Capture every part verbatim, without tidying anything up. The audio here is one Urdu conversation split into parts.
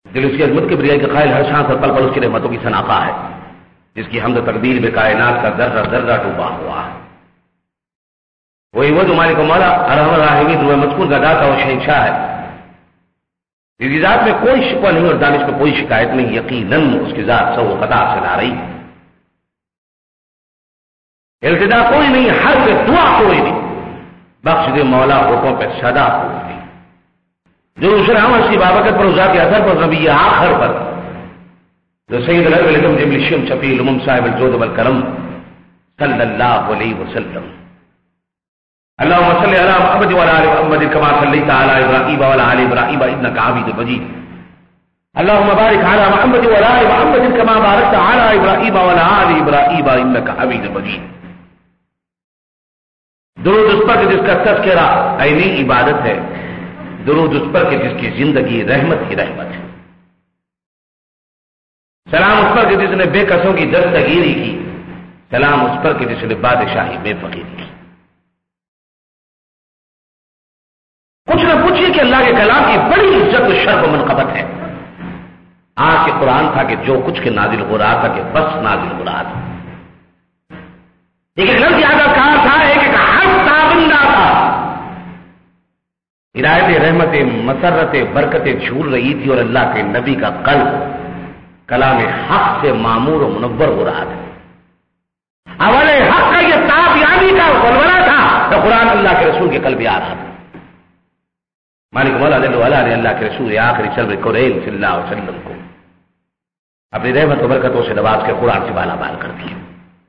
دل اس کی عظمت کی بریائی کا قائل، ہر شان اور پل پل اس کی رحمتوں کی شناخواہ ہے، جس کی حمد و تقدیر میں کائنات کا ذرہ ذرہ ڈوبا ہوا ہے۔ وہی وہ جو مالک و مولا ارحم الراحمین روح مذکور کا داتا اور شہنشاہ ہے، جس کی ذات میں کوئی شکوہ نہیں اور دانش میں کوئی شکایت نہیں، یقیناً اس کی ذات سو خطا سے لا رہی، التجا کوئی نہیں، حرف دعا کوئی نہیں، بخش دے مولا ہوٹوں پہ صدا کوئی نہیں، جو رحم اسی بابکت پر ذات اثر پر نبی آخر پر جو سید العلم جبل الشم شفیع الامم صاحب الجود والکرم صلی اللہ علیہ وسلم۔ اللهم صل على محمد وعلى ال محمد كما صليت على ابراهيم وعلى ال ابراهيم انك حميد مجيد۔ اللهم بارك على محمد وعلى ال محمد كما باركت على ابراهيم وعلى ال ابراهيم انك حميد مجيد۔ درود اس پر جس کا تذکرہ عینی عبادت ہے، درود اس پر کہ جس کی زندگی رحمت ہی رحمت ہے، سلام اس پر کہ جس نے بے کسوں کی دستگیری کی، سلام اس پر کہ جس نے بادشاہی میں فقیری کی۔ کچھ نہ پوچھیے کہ اللہ کے کلام کی بڑی عزت و شرف و منقبت ہے۔ آج کے قرآن تھا کہ جو کچھ کے نازل ہو رہا تھا کہ بس نازل ہو رہا تھا، ایک ایک لفظ یاد کار تھا، ایک ایک حرف تابندہ تھا، ہدایت رحمت مسرت برکتیں جھول رہی تھی، اور اللہ کے نبی کا قلب کلام حق سے معمور و منور ہو رہا تھا۔ اول حق کا یہ تابیانی کا ولولہ تھا تو قرآن اللہ کے رسول کے قلب آ رہا تھا۔ مالک مولا جل وعلا نے اللہ کے رسول آخری سرور کونین صلی اللہ علیہ وسلم کو اپنی رحمت و برکتوں سے نواز کے قرآن سے بالا بال کر دیا۔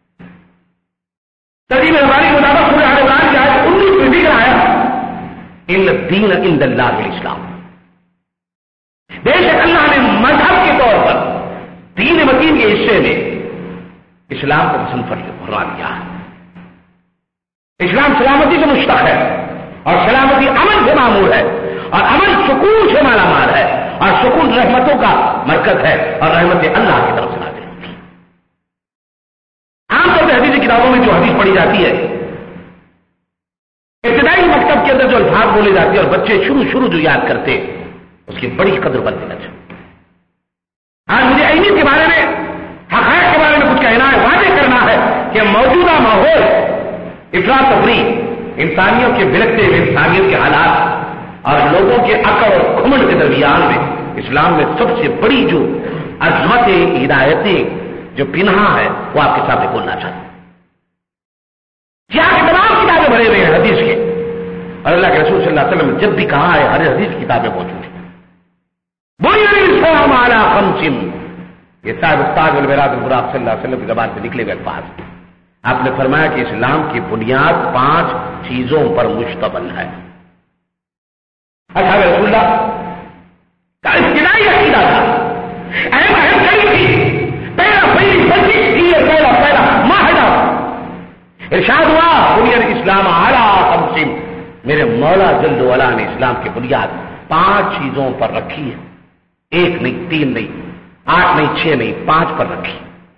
ترجیح ہماری مطابق سورہ آل عمران کی آیت انیس میں ذکر آیا ان الدین عند اللہ الاسلام، بے شک اللہ نے مذہب کے طور پر دین متین کے حصے میں اسلام کو پسند فرما دیا ہے۔ اسلام سلامتی سے مشتق ہے، اور سلامتی امن سے معمور ہے، اور امن سکون سے مالا مال ہے، اور سکون رحمتوں کا مرکز ہے، اور رحمت اللہ کی طرف سے نازل ہوتی ہے۔ عام طور پہ حدیث کتابوں میں جو حدیث پڑھی جاتی ہے، ابتدائی مکتب کے اندر جو الفاظ بولے جاتے ہیں اور بچے شروع شروع جو یاد کرتے اس کی بڑی قدر بنتی ہے۔ آج مجھے عینیت کے بارے میں، حقائق کے بارے میں کچھ کہنا ہے، واضح کرنا ہے کہ موجودہ ماحول افراط تفریح، انسانیوں کے بلکتے ہوئے انسانیت کے حالات اور لوگوں کے عقل اور گھمنڈ کے درمیان میں اسلام میں سب سے بڑی جو عظمتیں ہدایتیں جو پنہا ہے وہ آپ کے سامنے بولنا چاہتا ہوں۔ یہاں کے تمام کتابیں بھرے ہوئے ہیں حدیث کے، اور اللہ کے رسول صلی اللہ علیہ وسلم نے جب بھی کہا ہے ہر حدیث کتابیں موجود ہیں۔ بنی الاسلام علی خمس، یہ صاحب استاد البراق البراق صلی اللہ علیہ وسلم کی زبان سے نکلے ہوئے الفاظ۔ آپ نے فرمایا کہ اسلام کی بنیاد پانچ چیزوں پر مشتمل ہے۔ اصحاب رسول اللہ کا ابتدائی عقیدہ تھا، اہم اہم کڑی تھی، پہلا پہلی بچی تھی، پہلا پہلا معاہدہ ارشاد ہوا بنی الاسلام علی خمس، میرے مولا جل وعلا نے اسلام کی بنیاد پانچ چیزوں پر رکھی ہے، ایک نہیں، تین نہیں، آٹھ نہیں، چھ نہیں، پانچ پر رکھی۔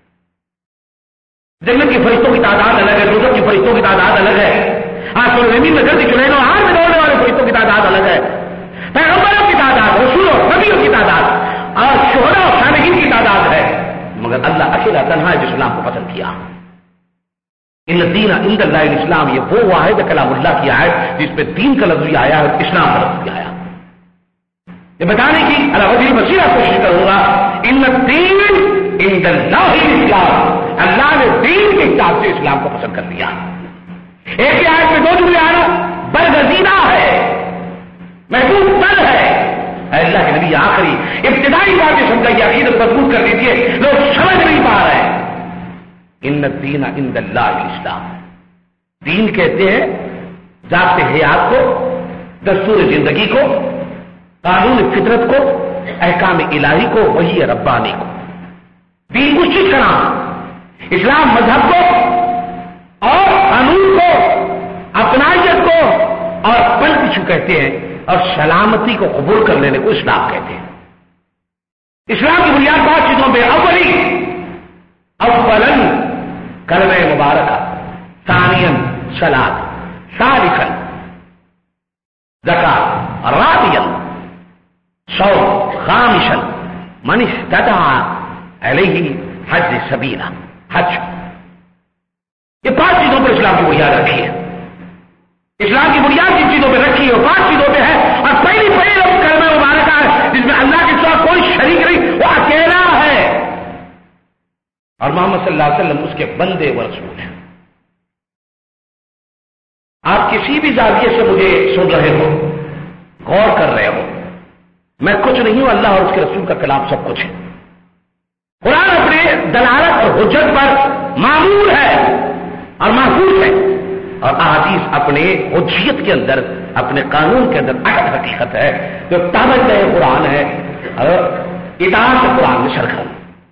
جنت کی فرشتوں کی تعداد الگ ہے، دوزخ کی فرشتوں کی تعداد الگ ہے، آسمان زمین میں گردش چڑھنے اور ہاتھ میں دوڑنے والے فرشتوں کی تعداد الگ ہے، پیغمبروں کی تعداد، رسولوں نبیوں کی تعداد اور شہداء اور صالحین کی تعداد ہے، مگر اللہ اکیلا تنہا ہے جو اسلام کو پسند کیا۔ ان الدین عند اللہ الاسلام، یہ وہ واحد کلام اللہ کی آیت جس پہ دین کا لفظ بھی آیا ہے، اسلام کا لفظ بھی آیا۔ یہ بتانے کی اللہ وزیر بصیرہ کوشش کروں گا، ان الدین عند اللہ الاسلام، اللہ نے دین کے حساب سے اسلام کو پسند کر لیا۔ ایک ہی آیت میں دو جملے آنا برگزیدہ ہے، محبوب تر ہے۔ اے اللہ کے نبی آخری ابتدائی باتیں سمجھائیے، عقیدت مضبوط کر دیجیے، لوگ سمجھ نہیں پا رہے ہیں۔ ان الدین عند اللہ الاسلام، دین کہتے ہیں ذات حیات کو، دستور زندگی کو، قانون فطرت کو، احکام الہی کو، وحی ربانی کو۔ دین کو چیز کا نام، اسلام مذہب کو اور قانون کو، اپنائیت کو اور پلکشو کہتے ہیں، اور سلامتی کو قبول کر لینے کو اسلام کہتے ہیں۔ اسلام کی بنیاد پانچ چیزوں پہ، اولی اولن کلمہ مبارکہ، ثانیاً صلاۃ، ثالثاً زکات، رابعاً صوم، خامساً من استطاع علیہ حج سبیلا، حج، یہ پانچ چیزوں پر اسلام کی بنیاد رکھی ہے. اسلام کی بنیاد جن چیزوں پہ رکھی ہے وہ پانچ چیزوں پہ ہے، اور پہلی پہلی لفظ کلمہ مبارکہ ہے جس میں اللہ کے سوا کوئی شریک نہیں، وہ اکیلا ہے، اور محمد صلی اللہ علیہ وسلم اس کے بندے و رسول ہیں. آپ کسی بھی زاویے سے مجھے سن رہے ہو، غور کر رہے ہو، میں کچھ نہیں ہوں، اللہ اور اس کے رسول کا کلام سب کچھ ہے. قرآن اپنے دلالت اور حجت پر معمول ہے اور محفوظ ہے، اور احادیث اپنے حجیت کے اندر، اپنے قانون کے اندر اٹل حقیقت ہے جو تابع قرآن ہے اور اطاعت قرآن میں شرکت.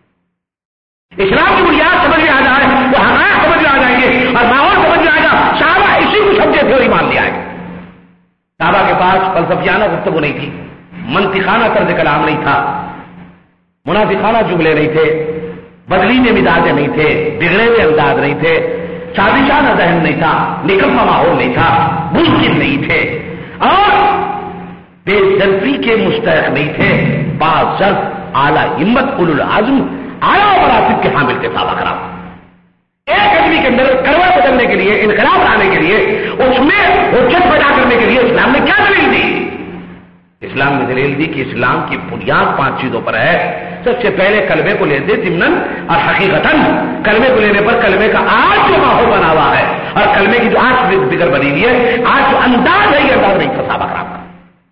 اسلام کی بنیاد سمجھ میں آ جائے تو حقائق سمجھ میں آ جائیں گے اور ماحول سمجھ میں آ جائے. صحابہ اسی کو سمجھے تھے اور ایمان لے آئے. صحابہ کے پاس فلسفیانہ گفتگو نہیں تھی، منطقانہ طرز کلام نہیں تھا، منافقانہ جملے نہیں تھے، بدلینے مزاج نہیں تھے، بگڑے ہوئے انداز نہیں تھے، سازشانہ ذہن نہیں تھا، نکما ماحول نہیں تھا، ممکن نہیں تھے، اور بے ظرفی کے مستحق نہیں تھے. باضرف اعلیٰ ہمت اولو العزم اعلیٰ مراتب کے حامل تھے صحابہ کرام. ایک آدمی کے اندر کروڑ بدلنے کے لیے، انقلاب لانے کے لیے، اس میں حجت پیدا کرنے کے لیے اسلام نے کیا دلیل دی؟ اسلام نے دلیل دی کہ اسلام کی بنیاد پانچ چیزوں پر ہے. سب سے پہلے کلمے کو لیتے ضمناً اور حقیقتاً. کلمے کو لینے پر کلمے کا آج جو ماحول بنا ہوا ہے اور کلمے کی جو آج بگڑ بنی ہوئی ہے، آج جو انداز ہے یہ انداز نہیں تھا صحابہ کرام کا.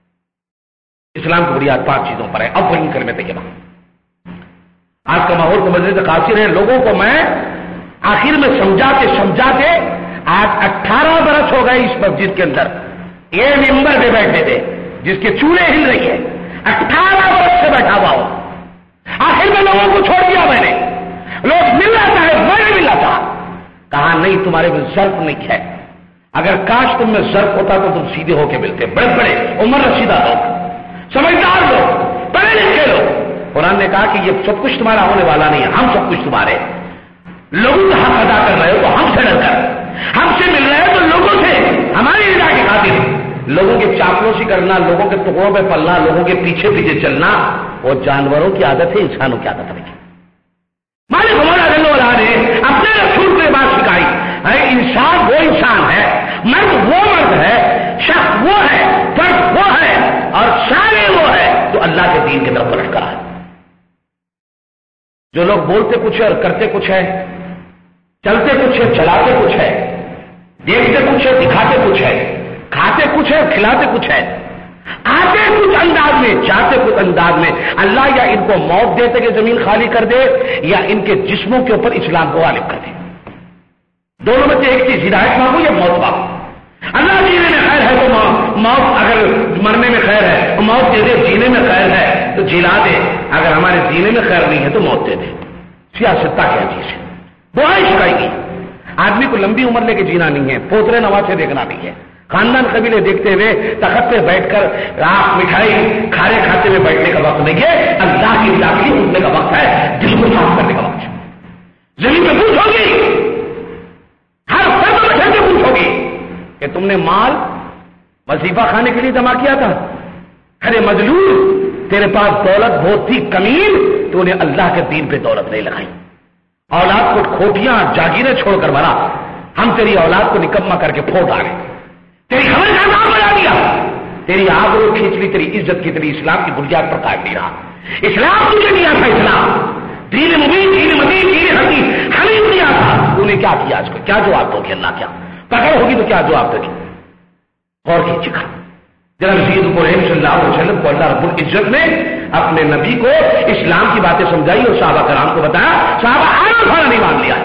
اسلام کی بنیاد پانچ چیزوں پر ہے. اب وہی کلمے طیبہ. آج کا ماحول سمجھنے سے قاصر ہے. لوگوں کو میں آخر میں سمجھاتے سمجھاتے آج اٹھارہ برس ہو گئے اس مسجد کے اندر یہ ممبر پہ بیٹھے تھے جس کے چولہے ہل رہی ہے، اٹھارہ برس سے بیٹھا ہوا ہو. آخر میں لوگوں کو چھوڑ دیا میں نے. لوگ ملنا چاہے میں نہیں ملنا چاہا. کہا نہیں تمہارے میں ظرف نہیں ہے. اگر کاش تم میں ظرف ہوتا تو تم سیدھے ہو کے ملتے. بڑے بڑے عمر رسیدہ لوگ، سمجھدار لوگ، پڑھے لکھے لوگ. قرآن نے کہا کہ یہ سب کچھ تمہارا ہونے والا نہیں ہے، ہم سب کچھ تمہارے. لوگوں کا حق ادا کر رہے ہو تو ہم سے ڈر کر، ہم سے مل رہے ہو تو لوگوں سے ہماری رضا کی خاطر. لوگوں کے چاپلوسی کرنا، لوگوں کے ٹکڑوں پہ پلنا، لوگوں کے پیچھے پیچھے چلنا، وہ جانوروں کی عادت ہے، انسانوں کی عادت نہیں. مالک مولا جل وعلا نے اپنے رسول کو یہ بات سکھائی ہے انسان وہ انسان ہے، مرد وہ مرد ہے، شخص وہ ہے، فرد وہ ہے، اور سارے وہ ہے جو اللہ کے دین کی طرف پلٹ کر ہے. جو لوگ بولتے کچھ ہے اور کرتے کچھ ہے، چلتے کچھ ہے، چلاتے کچھ ہے، دیکھتے کچھ ہے، دکھاتے کچھ ہے، کھاتے کچھ ہے، کھلاتے کچھ ہے، آتے کچھ انداز میں، جاتے کچھ انداز میں. اللہ یا ان کو موت دیتے کہ زمین خالی کر دے، یا ان کے جسموں کے اوپر اسلام کو غالب کر دے. دونوں میں سے ایک چیز، ہدایت مانگو یا موت مانگو. اللہ جینے میں خیر ہے تو موت، اگر مرنے میں خیر ہے تو موت دے دے. جینے میں خیر ہے تو جلا دے، اگر ہمارے جینے میں خیر نہیں ہے تو موت دے دے. سیاست کیا چیز ہے؟ دعائیں سکھائی گئی. آدمی کو لمبی عمر لے کے جینا نہیں ہے، پوترے نواسے دیکھنا نہیں ہے، خاندان قبیلے دیکھتے ہوئے تخت پہ بیٹھ کر راک مٹھائی کھانے کھاتے ہوئے بیٹھنے کا وقت نہیں ہے. اللہ کی رضا کے لیے اٹھنے کا وقت ہے، دل کو صاف کرنے کا وقت ہے. زمین میں پوچھ ہوگی، ہر فرد میں سے پوچھ ہوگی کہ تم نے مال وظیفہ کھانے کے لیے جمع کیا تھا. ارے مظلوم، تیرے پاس دولت بہت تھی، کمین، تو نے اللہ کے دین پہ دولت نہیں لگائی. اولاد کو کھوٹیاں جاگیریں چھوڑ کر بھرا. ہم تیری اولاد کو نکما کر کے پھوڑ ڈالے، تیری خبر کا نام بنا دیا، تیری آبرو کھینچ لی، تیری عزت کی، تیری اسلام کی بنیاد پر قائم نہیں رہا. اسلام تجھے دیا تھا، اسلام دین مبین، دین مدین، دین حقیق ہمیں دیا تھا. تو نے کیا کیا؟ اس کو کیا جواب دو گی؟ اللہ کیا پکڑ ہوگی تو کیا جواب دے گی؟ اور کیجیے گا. جناب سید ابراہیم صلی اللہ علیہ وسلم کو اللہ رب العزت نے اپنے نبی کو اسلام کی باتیں سمجھائی اور صحابہ کرام کو بتایا. صحابہ آنا کھانا نہیں مان لیا.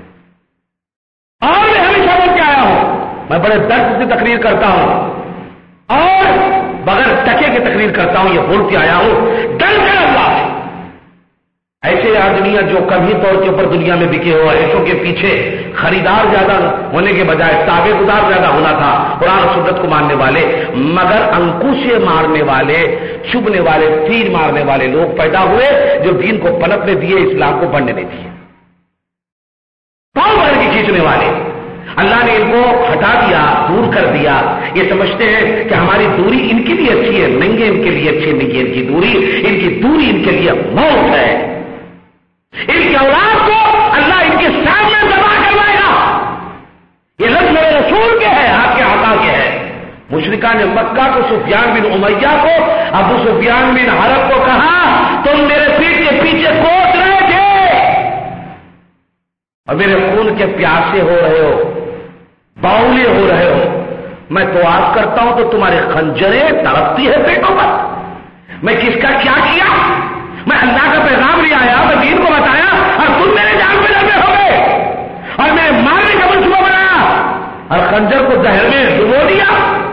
اور میں ہمیشہ بول کے آیا ہوں، میں بڑے درد سے تقریر کرتا ہوں اور بغیر ٹکے کے تقریر کرتا ہوں. یہ بول کے آیا ہوں، ڈر کر اللہ سے. ایسے آدمیاں جو کبھی طور کے اوپر دنیا میں بکے ہو، ایسوں کے پیچھے خریدار زیادہ ہونے کے بجائے تابع گزار زیادہ ہونا تھا، قرآن و سنت کو ماننے والے، مگر انکوشے مارنے والے، چبھنے والے، تیر مارنے والے لوگ پیدا ہوئے جو دین کو پنپنے دیے، اسلام کو بڑھنے نہیں دیے. پاؤں بھر کے کھینچنے والے. اللہ نے ان کو ہٹا دیا، دور کر دیا. یہ سمجھتے ہیں کہ ہماری دوری ان کے لیے اچھی ہے. نہیں ہے ان کے لیے اچھی نہیں ہے ان کی دوری. ان کی دوری ان کے لیے موت ہے. ان کی اولاد کو اللہ ان کے سامنے ذبح کروائے گا. یہ لفظ میرے رسول کے ہے، آپ کے آقا کے ہے. مشرکان مکہ کو سفیان بن امیہ کو ابو سفیان بن حرب کو کہا تم میرے پیٹ کے پیچھے کوس رہے تھے اور میرے خون کے پیاسے ہو رہے ہو، باولے ہو رہے ہو. میں دعا کرتا ہوں تو تمہارے خنجریں تڑپتی ہے پیٹوں پر. میں کس کا کیا کیا؟ میں اللہ کا پیغام لے آیا، میں دین کو بتایا اور تم میرے جان پہ لگے ہو گئے اور میں مارنے کا منصوبہ بنایا اور خنجر کو زہر میں ڈبو دیا.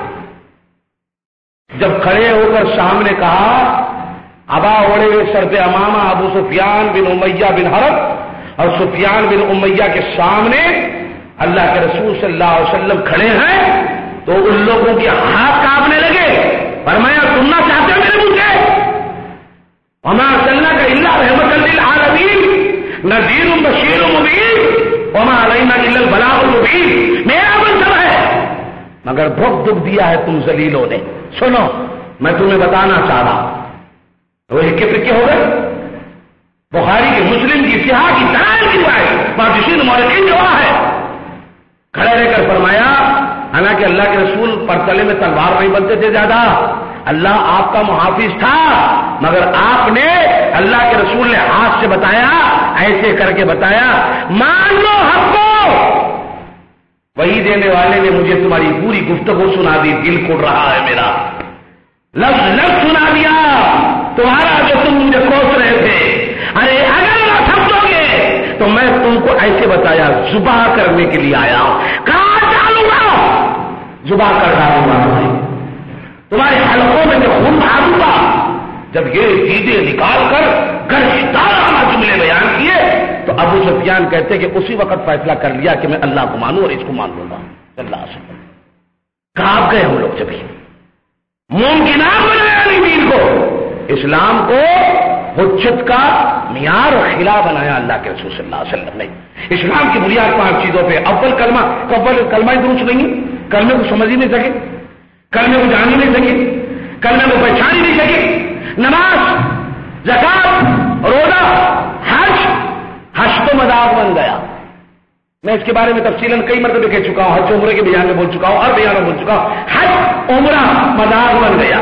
جب کھڑے ہو کر سامنے کہا ابا اوڑے ہوئے سر پہ امامہ ابو سفیان بن امیہ بن حرب اور سفیان بن امیہ کے سامنے اللہ کے رسول صلی اللہ علیہ وسلم کھڑے ہیں تو ان لوگوں کے ہاتھ کانپنے لگے. فرمایا سننا چاہتے ہو میرے منہ سے؟ وما ارسلناک الا رحمۃ للعالمین نذیر بشیر مبین وما علینا الا البلاغ المبین. میرا منصب ہے مگر بہت دکھ دیا ہے تم ذلیلوں نے. سنو میں تمہیں بتانا چاہ رہا ہوں. وہ ہکے پکے ہو گئے. بخاری کی مسلم کی سیاح کی تحائل کی روایت محدثین مورخین گواہ ہے. کھڑے رہ کر فرمایا حالانکہ اللہ کے رسول پرتلے میں تلوار نہیں بنتے تھے زیادہ، اللہ آپ کا محافظ تھا، مگر آپ نے اللہ کے رسول نے ہاتھ سے بتایا، ایسے کر کے بتایا مان لو حق کو. وہی دینے والے نے مجھے تمہاری پوری گفتگو سنا دی. دل کھل رہا ہے میرا، لفظ لفظ سنا دیا تمہارا جو تم مجھے کوس رہے تھے. ارے اگر نہ سمجھو گے تو میں تم کو ایسے بتایا ذبح کرنے کے لیے آیا ہوں. کہاں ڈالوں گا؟ ذبح کر ڈالوں گا. تمہارے حلقوں میں میں خون ڈالوں گا. جب یہ چیزیں نکال کر گرشدارانہ جملے بیان کیے تو ابو سفیان کہتے کہ اسی وقت فیصلہ کر لیا کہ میں اللہ کو مانوں اور اس کو مان لوں گا. اللہ سے کہاں گئے ہم لوگ؟ جبھی ممکنات بنایا نہیں دین کو، اسلام کو حجت کا معیار اور خلا بنایا اللہ کے رسول صلی اللہ علیہ وسلم نے. اسلام کی بنیاد پانچ چیزوں پہ. اول کلمہ، اول کلمہ ہی درست نہیں، کلمے کو سمجھ ہی نہیں سکے، کلمے کو جان ہی نہیں سکے، کلمے کو پہچان ہی نہیں سکے. نماز، زکات، روزہ، حج. حج تو مذاق بن گیا. میں اس کے بارے میں تفصیلاً کئی مرتبہ کہہ چکا ہوں، حج عمرے کے بیان میں بول چکا ہوں اور بیان میں بول چکا ہوں. حج عمرہ مذاق بن گیا.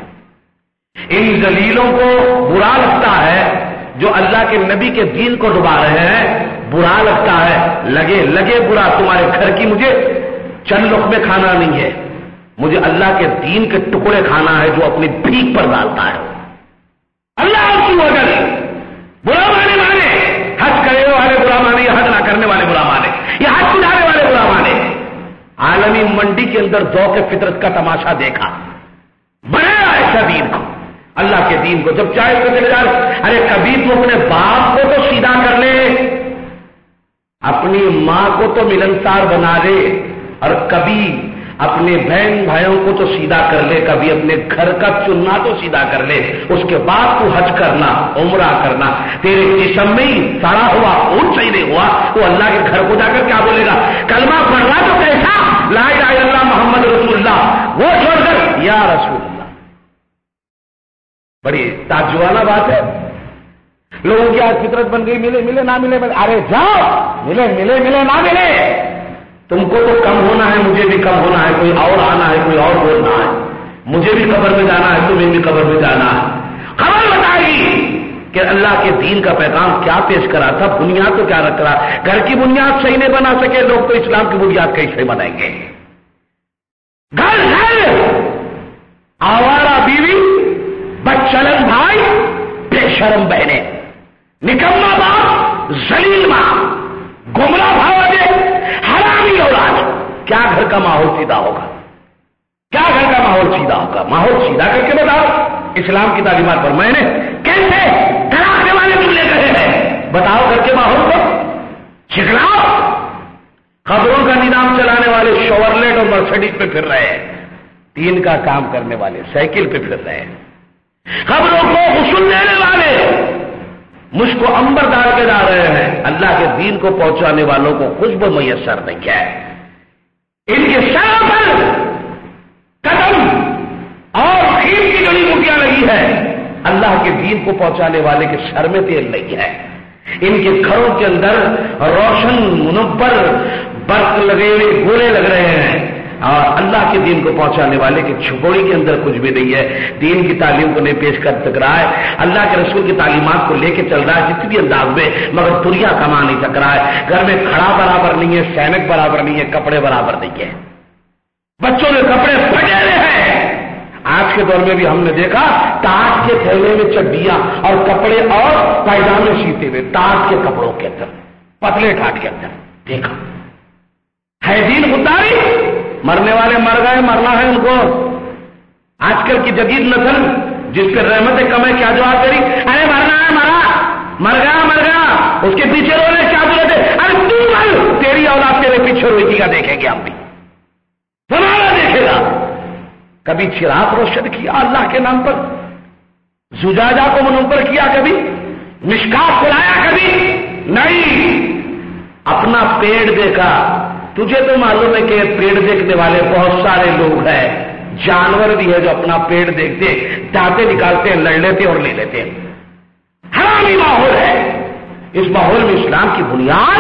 ان ذلیلوں کو برا لگتا ہے جو اللہ کے نبی کے دین کو ڈبا رہے ہیں، برا لگتا ہے. لگے لگے برا. تمہارے گھر کی مجھے چند لقمے کھانا نہیں ہے، مجھے اللہ کے دین کے ٹکڑے کھانا ہے جو اپنی بھیک پر ڈالتا ہے. اللہ کی وجہ برا مانے والے حج کرنے والے برا مانے، یا حج نہ کرنے والے برا مانے، یا حج اٹھانے والے برا مانے. عالمی منڈی کے اندر ذوق فطرت کا تماشا دیکھا، بنایا ایسا دین کو، اللہ کے دین کو. جب چاہے تو چلے جائے. ارے کبھی تو اپنے باپ کو تو سیدھا کر لے، اپنی ماں کو تو ملنسار بنا لے، اور کبھی اپنے بہن بھائیوں کو تو سیدھا کر لے، کبھی اپنے گھر کا چننا تو سیدھا کر لے. اس کے بعد تو حج کرنا، عمرہ کرنا. تیرے جسم میں ہی سڑا ہوا خون صحیح نہیں ہوا، وہ اللہ کے گھر کو جا کر کیا بولے گا؟ کلمہ پڑھ رہا تو کیسا لا الہ الا اللہ محمد رسول اللہ، وہ چھوڑ کر یا رسول اللہ. بڑی تعجبانہ بات ہے. لوگوں کی آج فطرت بن گئی ملے ملے نہ ملے. ارے جاؤ، ملے ملے ملے نہ ملے. تم کو تو کم ہونا ہے، مجھے بھی کم ہونا ہے. کوئی اور آنا ہے، کوئی اور بولنا ہے. مجھے بھی قبر میں جانا ہے، تمہیں بھی قبر میں جانا ہے. خبر بتائے گی کہ اللہ کے دین کا پیغام کیا پیش کرا تھا، بنیاد تو کیا رکھ رہا. گھر کی بنیاد صحیح نہیں بنا سکے لوگ تو اسلام کی بنیاد کیسے بنائیں گے؟ گھر گھر آوارہ بیوی، بچلن بھائی، بے شرم بہنیں، نکما باپ، ذلیل ماں، گمراہ بھاوے، حرامی اولاد. کیا گھر کا ماحول سیدھا ہوگا؟ کیا گھر کا ماحول سیدھا ہوگا؟ ماحول سیدھا کر کے بتاؤ اسلام کی تعلیمات پر. میں نے کیسے ڈرانے والے جملے کہے ہیں، بتاؤ گھر کے ماحول کو سکھلاؤ. خبروں کا نظام چلانے والے شورلیٹ اور مرسڈیز پہ پھر رہے ہیں، دین کا کام کرنے والے سائیکل پہ پھر رہے ہیں. خبروں کو غسل دینے والے مجھ کو امبر ڈال کے جا رہے ہیں. اللہ کے دین کو پہنچانے والوں کو خوشبو میسر نہیں ہے. ان کے سر پر قدم اور خیر کی جڑی بوٹیاں لگی ہے، اللہ کے دین کو پہنچانے والے کے سر میں تیل نہیں ہے. ان کے گھروں کے اندر روشن منور برق لگے ہوئے گولے لگ رہے ہیں، اور اللہ کے دین کو پہنچانے والے کی چھپوڑی کے اندر کچھ بھی نہیں ہے. دین کی تعلیم کو نہیں پیش کر سک رہا ہے، اللہ کے رسول کی تعلیمات کو لے کے چل رہا ہے جتنی بھی انداز میں، مگر پوریا کما نہیں سک رہا ہے. گھر میں کھڑا برابر نہیں ہے، سینک برابر نہیں ہے، کپڑے برابر نہیں ہے، بچوں کے کپڑے پھٹے ہوئے ہیں. آج کے دور میں بھی ہم نے دیکھا تاج کے تھیلے میں چڈیاں اور کپڑے اور پائجامے سیتے ہوئے، تاج کے کپڑوں کے اندر، پتلے ٹھاٹ کے اندر دیکھا ہے. دین خودداری، مرنے والے مر گئے، مرنا ہے ان کو. آج کل کی جدید نسل جس پہ رحمتیں کم ہے کیا جواب دے رہی؟ ارے مرنا ہے، مرا، مر گیا مر گیا، اس کے پیچھے رو رہے، کیا ضرورت ہے؟ ارے تو مر، تیری اولاد تیرے پیچھے روئی گا، دیکھیں گے ہم بھی، زمانہ دیکھے گا. کبھی چراغ روشن کیا اللہ کے نام پر، زجاجہ کو منور کیا، کبھی مشکات کھلایا، کبھی نہیں. اپنا پیڑ دیکھا. تجھے تو معلوم ہے کہ پیڑ دیکھنے والے بہت سارے لوگ ہیں، جانور بھی ہے جو اپنا پیڑ دیکھتے دانتے نکالتے ہیں، لڑ لیتے اور لے لیتے ہیں. حرامی ماحول ہے. اس ماحول میں اسلام کی بنیاد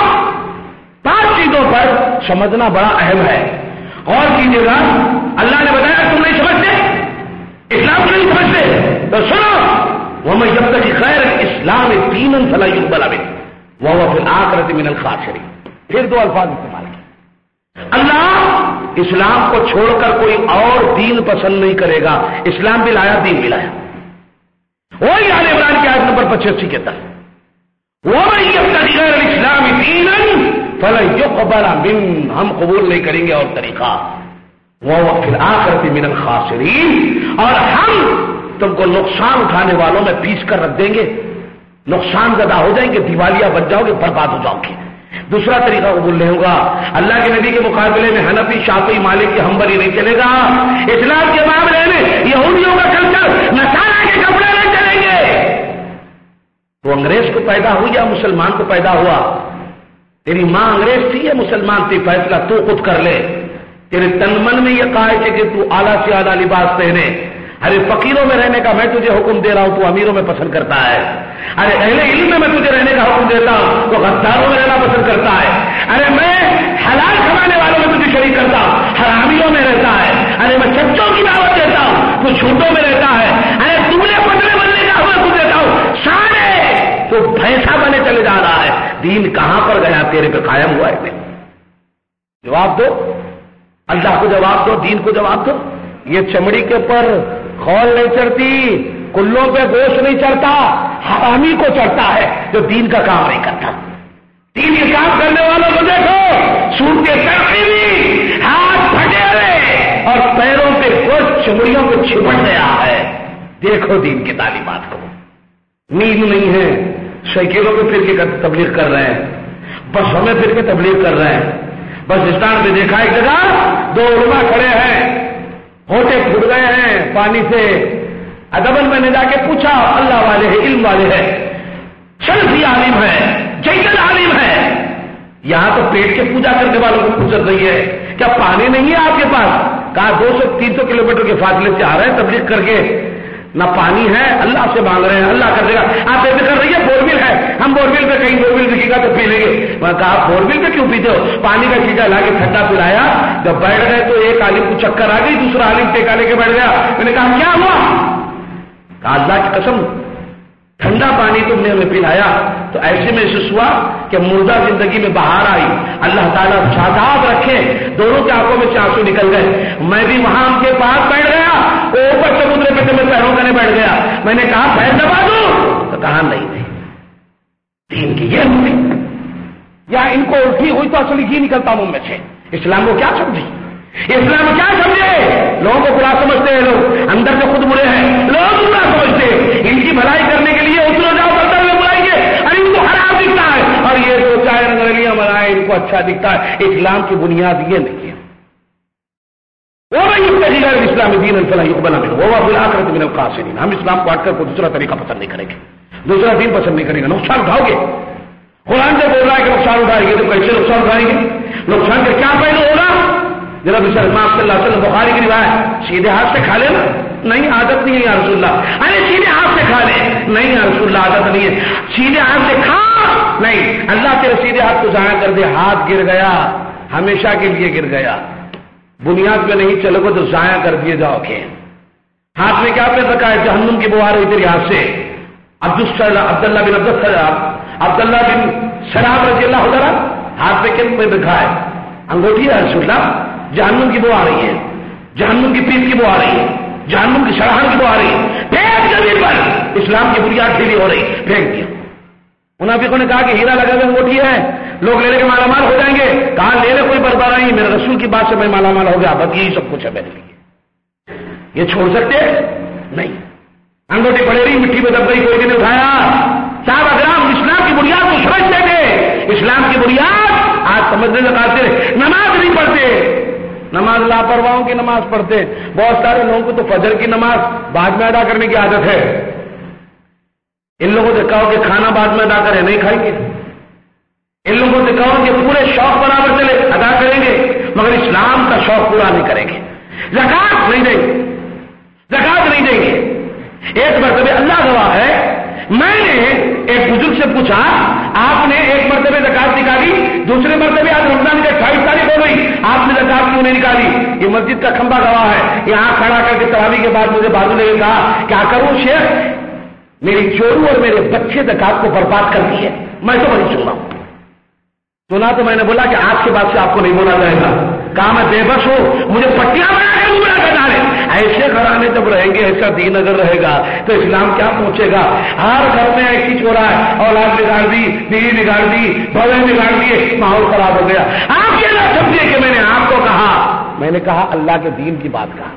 پانچ چیزوں پر سمجھنا بڑا اہم ہے. اور کیجیے گا، اللہ نے بتایا تم نہیں سمجھتے، اسلام کو نہیں سمجھتے تو سنو، وَمَن يَبْتَغِ غَيْرَ الْإِسْلَامِ دِينًا فَلَن يُقْبَلَ مِنْهُ وَهُوَ فِي الْآخِرَةِ مِنَ الْخَاسِرِينَ. پھر دو الفاظ استعمال کیے. اللہ اسلام کو چھوڑ کر کوئی اور دین پسند نہیں کرے گا. اسلام بھی لایا، دین بھی لایا. وہی آل عمران کی آیت نمبر پچاسی کے اندر، وَمَن يَبْتَغِ غَيْرَ الْإِسْلَامِ دِينًا فَلَن يُقْبَلَ مِنْهُ، ہم قبول نہیں کریں گے اور طریقہ. وَهُوَ فِي الْآخِرَةِ مِنَ الْخَاسِرِينَ، اور ہم تم کو نقصان اٹھانے والوں میں پیس کر رکھ دیں گے، نقصان زدہ ہو جائیں گے، دیوالیہ بن جاؤ گے، برباد ہو جاؤ گے. دوسرا طریقہ قبول نہیں ہوگا. اللہ کے نبی کے مقابلے میں حنفی، شافعی، مالک کی ہمبری نہیں چلے گا. اسلام کے معاملے میں یہودیوں کا کلچر، نصارہ کے کپڑے نہیں چلیں گے. وہ انگریز کو پیدا ہوئی یا مسلمان کو پیدا ہوا؟ تیری ماں انگریز تھی یا مسلمان تھی؟ فیصلہ تو خود کر لے. تیرے تن من میں یہ قائد ہے کہ تو اعلیٰ سے اعلیٰ لباس پہنے. ارے فقیروں میں رہنے کا میں تجھے حکم دے رہا ہوں، تو امیروں میں پسند کرتا ہے. ارے اہل علم میں میں تجھے رہنے کا حکم دیتا ہوں، تو غداروں میں رہنا پسند کرتا ہے. ارے میں حلال کمانے والوں میں تجھے شریک کرتا ہوں، حرامیوں میں رہتا ہے. ارے میں سچوں کی دعوت دیتا ہوں، تو جھوٹوں میں رہتا ہے. ارے تم نے پتلے بننے کا حکم دیتا ہوں، سارے تو بھینسا بنے چلے جا رہا ہے. دین کہاں پر گیا تیرے پہ قائم ہوا ہے؟ جواب دو، اللہ کو جواب دو، دین کو جواب دو. یہ چمڑی کے پر خول نہیں چڑھتی، کلوں پہ گوشت نہیں چڑھتا، حرامی کو چڑھتا ہے جو دین کا کام نہیں کرتا. دین کے کام کرنے والوں کو دیکھو، سوٹ کے ترقی بھی، ہاتھ پھٹے ہوئے اور پیروں پہ گوشت چمڑیوں کو چھپٹ گیا ہے. دیکھو دین کی تعلیمات کو. نیند نہیں ہے، سائیکلوں پہ پھر کے تبلیغ کر رہے ہیں، بسوں میں پھر کے تبلیغ کر رہے ہیں. بس اسٹینڈ پہ دیکھا ایک جگہ دو علماء کھڑے ہیں، ہوٹے پھٹ گئے ہیں پانی سے. ادبن میں نے جا کے پوچھا، اللہ والے ہیں، علم والے ہیں، شرفی عالم ہے، جیدل عالم ہے، یہاں تو پیٹ کے پوجا کرنے والوں کو پوچھ رہی ہے، کیا پانی نہیں ہے آپ کے پاس؟ کہا دو سو تین سو کلو میٹر کے فاصلے سے آ رہے ہیں تبلیغ کر کے، نہ پانی ہے، اللہ سے مانگ رہے ہیں، اللہ کر دے گا. آپ بے فکر رہیے، بوربل ہے، ہم بوربل پہ کہیں بوربل دکھے گا تو پی لیں گے. میں کہا بوربل پہ کیوں پیتے ہو؟ پانی کا چیزا لا کے ٹھنڈا پلایا. جب بیٹھ گئے تو ایک عالم کو چکر آ گئی، دوسرا عالم ٹیکا لے کے بیٹھ گیا. میں نے کہا کیا ہوا؟ کہا اللہ کی قسم، ٹھنڈا پانی تم نے ہمیں پلایا تو ایسے محسوس ہوا کہ مردہ زندگی میں بہار آئی. اللہ تعالیٰ شاداب رکھے، دونوں کے آنکھوں میں سے آنسو نکل گئے. میں بھی وہاں ان کے پاس بیٹھ گیا، اوپر سمندر پہ میں پیروں کرنے بیٹھ گیا. میں نے کہا پیر دبا دوں، تو کہا نہیں نہیں، دین کی یہ ہوئی یا ان کو الٹی ہوئی تو اصل ہی نکلتا منہ میں سے. اسلام کو کیا سمجھی؟ اسلام کیا سمجھے؟ لوگوں کو برا سمجھتے ہیں، لوگ اندر سے خود برے ہیں، لوگ برا سمجھتے ہیں. ان کی بھلائی کرنے کے لیے اترو جاؤ بندر میں بلائیں گے، اور ان کو حرام دکھتا ہے، اور یہ جو چاہے رنگریلیاں بنائے ان کو اچھا دکھتا ہے. اسلام کی بنیاد یہ نہیں ہے. اسلام دین الفلاح بنا میں وہ بالآخرت من الخاسرین. ہم اسلام کو ہٹ کر کوئی دوسرا طریقہ پسند نہیں کریں گے، دوسرا دین پسند نہیں کریں گے. نقصان اٹھاؤ گے، قرآن سے بول رہا ہے کہ نقصان اٹھائیں گے، تو کیسے نقصان اٹھائیں گے؟ نقصان کا کیا پہلو ہوگا؟ جناب صلی اللہ علیہ وسلم بخاری کی روایت، سیدھے ہاتھ سے کھا لینا، نہیں عادت نہیں ہے یا رسول اللہ، ارے سیدھے ہاتھ سے کھا لے، نہیں یا رسول اللہ عادت نہیں ہے، سیدھے ہاتھ سے کھا، نہیں، اللہ تیرے سیدھے ہاتھ کو ضائع کر دے، ہاتھ گر گیا ہمیشہ کے لیے گر گیا، بنیاد پہ نہیں چلو گے تو ضائع کر دیے جاؤ گے۔ ہاتھ میں کیا پہ رکھا ہے؟ جہنم کی بو آ رہی تیرے ہاتھ سے۔ عبداللہ بن عبد عبداللہ بن سلام رضی اللہ عنہ ہاتھ پہ کن پہ رکھا ہے؟ انگوٹھی ہے رسول اللہ، جہنم کی بو آ رہی ہے، جہنم کی پیٹ کی بو آ رہی ہے، جہنم کی سڑان کی بو آ رہی ہے، پھینک زمین پر، اسلام کی بنیاد ڈھیلی ہو رہی، پھینک دیا۔ منافقوں نے کہا کہ ہیرا لگا ہوئے انگوٹھی ہے، لوگ لے لے کے مالا مال ہو جائیں گے، کہا لے لے کوئی برباد نہیں، میرے رسول کی بات سے میں مالا مال ہو گیا، بس یہی سب کچھ ہے میرے لیے، یہ چھوڑ سکتے نہیں۔ انگوٹھی پڑے رہی، مٹی میں دب گئی، کوئی بھی نہیں اٹھایا۔ صاحب اکرام اسلام کی بنیاد کو سمجھتے تھے، اسلام کی بنیاد آج سمجھنے لگاتے، نماز نہیں پڑھتے، نماز لاپرواہوں کی نماز پڑھتے، بہت سارے لوگوں کو تو فجر کی نماز بعد میں ادا کرنے کی عادت ہے۔ ان لوگوں سے کہو کہ کھانا بعد میں ادا کریں، نہیں کھائیں گے۔ ان لوگوں سے کہو کہ پورے شوق برابر چلے، ادا کریں گے، مگر اسلام کا شوق پورا نہیں کریں گے، زکات نہیں دیں گے، زکات نہیں دیں گے۔ ایک مرتبہ اللہ گواہ ہے، میں نے ایک بزرگ سے پوچھا، آپ نے ایک مرتبہ زکات نکالی، دوسرے مرتبہ آج رمضان کے اٹھائیس تاریخ ہو گئی، آپ نے زکات کیوں نہیں نکالی؟ یہ مسجد کا کھمبا گواہ ہے، یہاں کھڑا کر کے تراویح کے بعد مجھے بازو لے کے کہا کیا کروں شیخ، میری چورو اور میرے بچے زکات کو برباد کر دی ہے، میں تو بڑی سن رہا ہوں۔ سنا تو میں نے بولا کہ آج کے بعد سے آپ کو نہیں بولا جائے گا، کہا میں بے بس ہوں، مجھے پٹیاں بنا کے گمراہ کر ڈالے۔ ایسے گھرانے جب رہیں گے، ایسا دین اگر رہے گا تو اسلام کیا پہنچے گا؟ ہر گھر میں ایک ہی چھوڑا ہے، اولاد بگاڑ دی، بیوی بگاڑ دی، بڑے بگاڑ دیے، ماحول خراب ہو گیا۔ آپ یہ نہ سمجھے کہ میں نے آپ کو کہا، میں نے کہا اللہ کے دین کی بات کہا،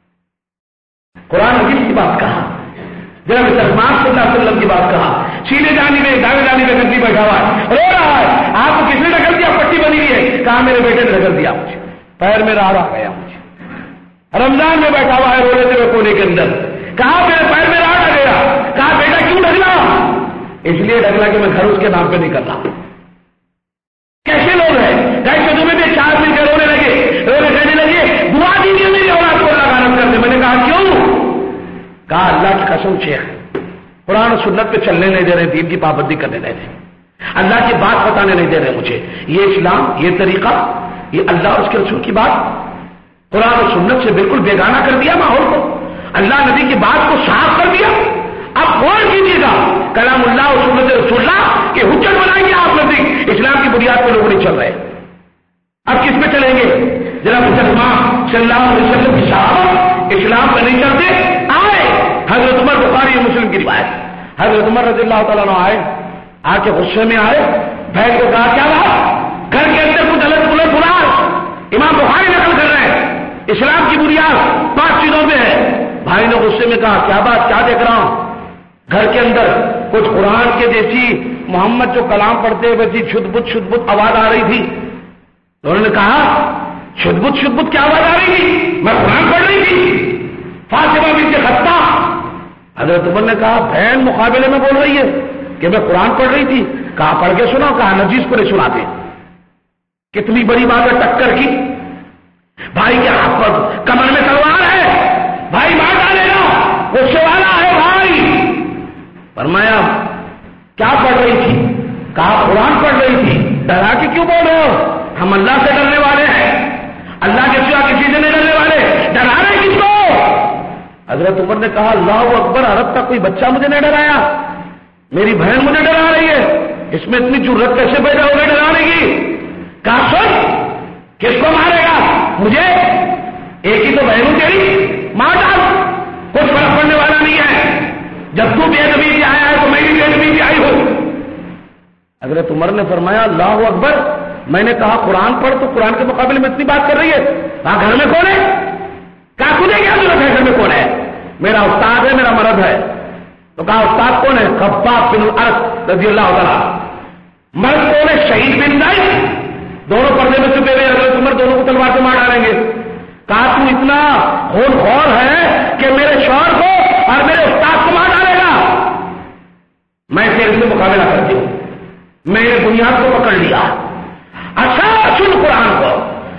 قرآن حدیث کی بات کہا، جناب سلمان صلی اللہ علیہ وسلم کی بات کہا۔ سیدھے جانی میں دائیں جانی میں گندی بیٹھا ہوا ہے، رو رہا ہے، آپ کو کس نے ڈکل دیا؟ پٹی بنی ہوئی ہے، کہا میرے بیٹے نے ڈکل دیا مجھے، پیر میں راڑ آ گیا مجھے، رمضان میں بیٹھا ہوا ہے رو لیتے ہوئے کونے کے اندر، کہا میرے پیر میں راڑ آ گیا، کہا بیٹا کیوں ڈگلا؟ اس لیے ڈگلا کہ میں گھر اس کے نام پہ نہیں کر رہا۔ کیسے لوگ ہیں؟ گھر کے دو میں چار مل کے رونے لگے، رونے کہنے لگے دعا دیجیے میری اولاد کو اللہ غالب کرتے۔ میں نے کہا کیوں؟ کہا اللہ کی قسم شیخ، قرآن و سنت پہ چلنے نہیں دے رہے، دین کی پابندی کرنے نہیں دے رہے، اللہ کی بات بتانے نہیں دے رہے مجھے، یہ اسلام، یہ طریقہ، یہ اللہ اور اس کے رسول کی بات قرآن و سنت سے بالکل بیگانہ کر دیا ماحول کو، اللہ نبی کی بات کو صاف کر دیا۔ اب غور کیجیے گا، کلام اللہ اور سنت رسول اللہ کے حجت بنائیں گے آپ نزدیک، اسلام کی بنیاد پہ لوگ نہیں چل رہے، اب کس پہ چلیں گے؟ جناب مسلمان صلی اللہ علیہ وسلم کی صحابہ اسلام پہ نہیں چلتے، آئے حضرت عمر، بخاری مسلم کی روایت، حضرت عمر رضی اللہ تعالیٰ عنہ آئے، آ کے غصے میں آئے، بہن کو کہا کیا بات، گھر کے اندر کچھ الگ بلند بلاد، امام بخاری نقل کر رہے ہیں، اسلام کی بنیاد پانچ چیزوں میں ہے۔ بھائی نے غصے میں کہا کیا بات، کیا دیکھ رہا ہوں؟ گھر کے اندر کچھ قرآن کے جیسی محمد جو کلام پڑھتے ویسی چھت بت چھت بت آواز آ رہی تھی۔ انہوں نے کہا چھت بت چھت بت کیا آواز آ رہی تھی؟ میں قرآن پڑھ رہی تھی، فاطمہ بنت خطاب۔ حضرت عمر نے کہا بہن مقابلے میں بول رہی ہے کہ میں قرآن پڑھ رہی تھی، کہا پڑھ کے سناؤ، کہا نجیس کو نہیں سناتے۔ کتنی بڑی بات ہے، ٹکر کی۔ بھائی کے ہاتھ پر کمر میں تلوار ہے، بھائی مار ڈالے گا، غصے والا ہے بھائی۔ فرمایا کیا پڑھ رہی تھی؟ کہا قرآن پڑھ رہی تھی۔ ڈرا کے کیوں بول رہے ہو؟ ہم اللہ سے ڈرنے والے ہیں، اللہ کے سوا کسی سے نہیں ڈرنے والے، ڈرا رہے کس کو؟ حضرت عمر نے کہا اللہ اکبر، عرب کا کوئی بچہ مجھے نہیں ڈرایا، میری بہن مجھے ڈرا رہی ہے، اس میں اتنی جرت کیسے پیدا ہو گئی ڈرانے کی؟ کہا سن کس کو مارے گا؟ مجھے، ایک ہی تو بہن ہوں تیری، مار ڈال، کچھ فرق پڑنے والا نہیں ہے، جب تو بے ادبی سے آیا ہے تو میں بھی بے ادبی سے آئی ہوں۔ حضرت عمر نے فرمایا اللہ اکبر، میں نے کہا قرآن پڑھ تو قرآن کے مقابلے میں اتنی بات کر رہی ہے، کہا گھر میں کون ہے؟ کہا تجھے کیا ضرورت ہے گھر میں کون ہے؟ میرا استاد ہے، میرا مرد ہے۔ تو کہا استاد کون ہے؟ خباب بن الارت رضی اللہ عنہ۔ مرد کون ہے؟ شہید بن زید۔ دونوں پردے میں چھپے ہوئے، حضرت عمر دونوں کو تلوار سے مار ڈالیں گے۔ کہا تو اتنا خون خور ہے کہ میرے شوہر کو اور میرے استاد کو مار ڈالے گا؟ میں تیرے سے مقابلہ کرتی ہوں، میں نے بنیاد کو پکڑ لیا، اچھا سن قرآن کو،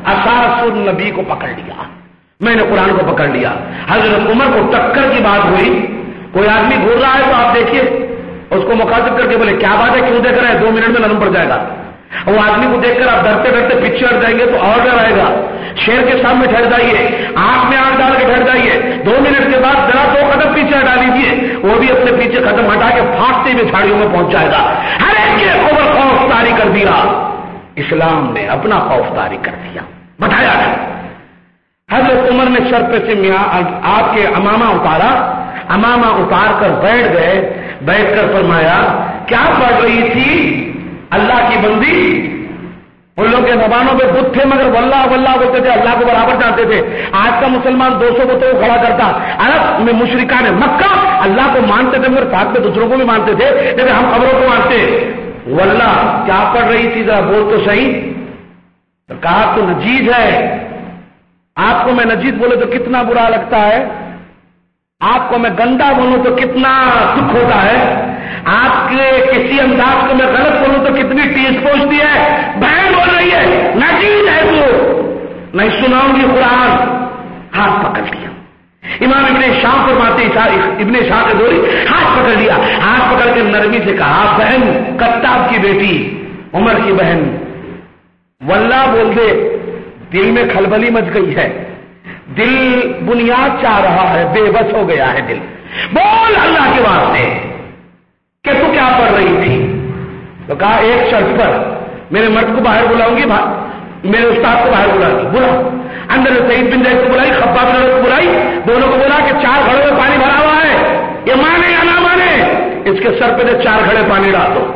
असासुन नबी को पकड़ लिया, मैंने कुरान को पकड़ लिया। हजरत उमर को टक्कर की बात हुई, कोई आदमी घूर रहा है तो आप देखिए, उसको मुखातिब करके बोले क्या बात है, क्यों देख रहे हैं, दो मिनट में नरम पड़ जाएगा। वो आदमी को देखकर आप डरते डरते पीछे हट जाएंगे तो और डर आएगा। शेर के सामने ठहर जाइए, आंख में आंख डाल के ठहर जाइए, दो मिनट के बाद जरा दो कदम पीछे हटा लीजिए, वो भी अपने पीछे कदम हटा के फांकते हुए झाड़ियों में पहुंच जाएगा। हर एक के ऊपर खौफ तारी कर दिया, इस्लाम ने अपना खौफ तारी कर दिया, बताया था। हजरत उमर ने सर पे से मियां आपके अमामा उतारा, अमामा उतार कर बैठ गए, बैठकर फरमाया क्या पढ़ रही थी अल्लाह की बंदी। उन लोगों के जबानों पे बुत थे मगर वल्लाह वल्लाह बोलते थे, अल्लाह को बराबर जानते थे। आज का मुसलमान दो सौ बुतों को खड़ा करता, अरब में मुशरिका ने मक्का अल्लाह को मानते थे मगर साथ में दूसरों को भी मानते थे, लेकिन हम खबरों को मानते। वल्लाह क्या पढ़ रही थी जरा बोल तो सही। तो कहा तो नजीद है। आपको मैं नजीद बोले तो कितना बुरा लगता है, आपको मैं गंदा बोलूं तो कितना दुख होता है, आपके किसी अंदाज को मैं गलत बोलूं तो कितनी टीस पहुंचती है। बहन बोल रही है नजीद है तू, नहीं सुनाऊंगी कुरान। हाथ पकड़ लिया। इमाम इब्ने शाह फरमाते इब्ने शाह के दोरी हाथ पकड़ लिया, हाथ पकड़ के नरमी से कहा बहन कत्ताब की बेटी उमर की बहन वल्लाह बोल दे, दिल में खलबली मच गई है, दिल बुनियाद चाह रहा है, बेबस हो गया है दिल, बोल अल्लाह के वास्ते कि तू क्या पढ़ रही थी। तो कहा एक शर्त पर, मेरे मर्द को बाहर बुलाऊंगी, मेरे उस्ताद को बाहर बुलाऊंगी। बुला, अंदर सईद बिन जैद को बुलाई, खब्बाब बिन को बुलाई, दोनों को बोला कि चार घड़ों में पानी भरा हुआ है, ये माने या ना माने, इसके सर पे से चार घड़े पानी डाल दो।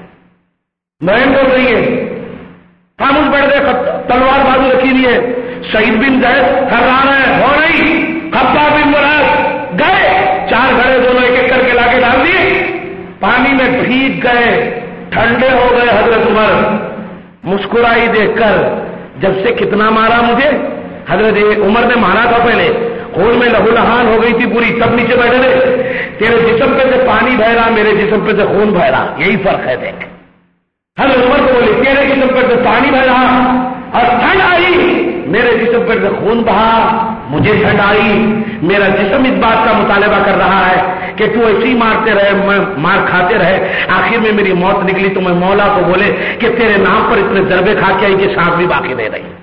बहन बोल रही है, खामोश बैठ गए, तलवार बाजू रखी हुई है। सईद बिन जैद फर्रार है, हो नहीं, खब्बाब बिन मुराद गए, चार घड़े दोनों एक एक करके लाके डाल दिए, पानी में भीग गए, ठंडे हो गए। हजरत उमर मुस्कुराई देखकर, जब से कितना मारा मुझे। हजरत उमर ने मारा था पहले, खून में लहूलहान हो गई थी पूरी, तब नीचे बैठे थे। तेरे जिस्म पे से पानी बह रहा, मेरे जिस्म पे से खून बह रहा, यही फर्क है देख। हजरत उमर को बोले तेरे जिस्म पे से पानी बह रहा और ठंड आई, मेरे जिस्म पे से खून बहा, मुझे ठंड आई। मेरा जिस्म इस बात का मुतालबा कर रहा है कि तू ऐसे ही मारते रहे, मैं मार खाते रहे, आखिर में मेरी मौत निकली तो मैं मौला को बोले कि तेरे नाम पर इतने जरबे खा के आई कि सांस भी बाकी नहीं रही।